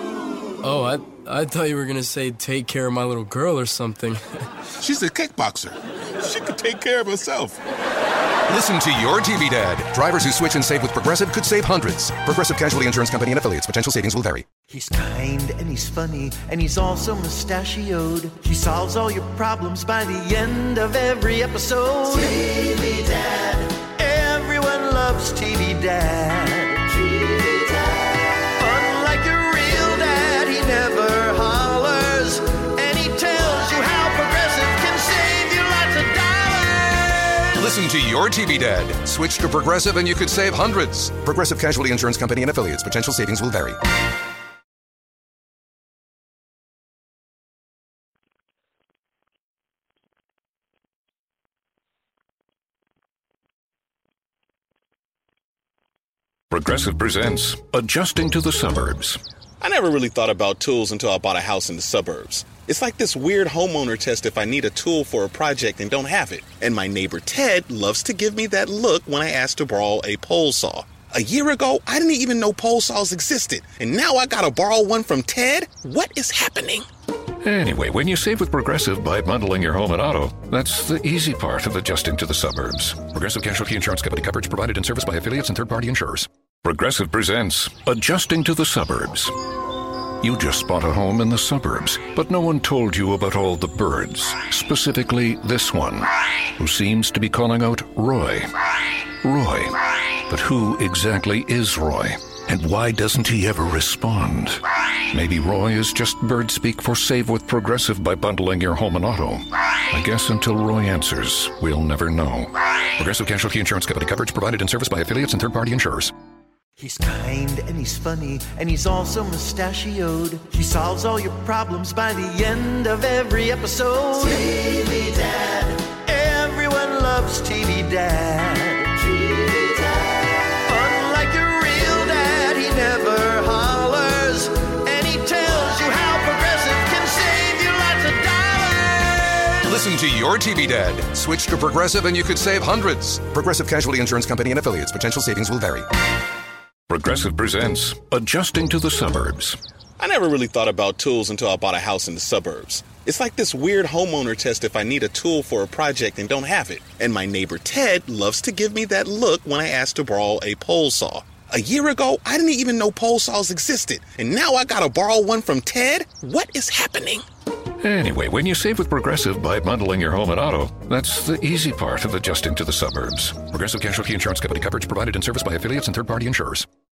Oh, I I thought you were going to say take care of my little girl or something. She's a kickboxer. She could take care of herself. Listen to your T V Dad. Drivers who switch and save with Progressive could save hundreds. Progressive Casualty Insurance Company and affiliates. Potential savings will vary. He's kind and he's funny and he's also mustachioed. He solves all your problems by the end of every episode. T V Dad. Everyone loves T V Dad. T V Dad. Unlike your real dad, he never hollers. And he tells you how Progressive can save you lots of dollars. Listen to your T V Dad. Switch to Progressive and you could save hundreds. Progressive Casualty Insurance Company and affiliates. Potential savings will vary. Progressive presents Adjusting to the Suburbs. I never really thought about tools until I bought a house in the suburbs. It's like this weird homeowner test if I need a tool for a project and don't have it. And my neighbor Ted loves to give me that look when I ask to borrow a pole saw. A year ago, I didn't even know pole saws existed. And now I gotta borrow one from Ted? What is happening? Anyway, when you save with Progressive by bundling your home and auto, that's the easy part of adjusting to the suburbs. Progressive Casualty Insurance Company coverage provided and serviced by affiliates and third-party insurers. Progressive presents Adjusting to the Suburbs. You just bought a home in the suburbs, but no one told you about all the birds, specifically this one, who seems to be calling out Roy. Roy. But who exactly is Roy? And why doesn't he ever respond? Maybe Roy is just bird speak for save with Progressive by bundling your home and auto. I guess until Roy answers, we'll never know. Progressive Casualty Insurance Company coverage provided and serviced by affiliates and third-party insurers. He's kind and he's funny and he's also mustachioed. He solves all your problems by the end of every episode. T V Dad. Everyone loves T V Dad. T V Dad. Unlike your real dad, he never hollers and he tells you how progressive to your T V Dad. Switch to Progressive and you could save hundreds. Progressive Casualty Insurance Company and Affiliates. Potential savings will vary. Progressive presents Adjusting to the Suburbs. I never really thought about tools until I bought a house in the suburbs. It's like this weird homeowner test if I need a tool for a project and don't have it. And my neighbor Ted loves to give me that look when I ask to borrow a pole saw. A year ago, I didn't even know pole saws existed. And now I gotta borrow one from Ted? What is happening? Anyway, when you save with Progressive by bundling your home and auto, that's the easy part of adjusting to the suburbs. Progressive Casualty Insurance Company. Coverage provided and serviced by affiliates and third-party insurers.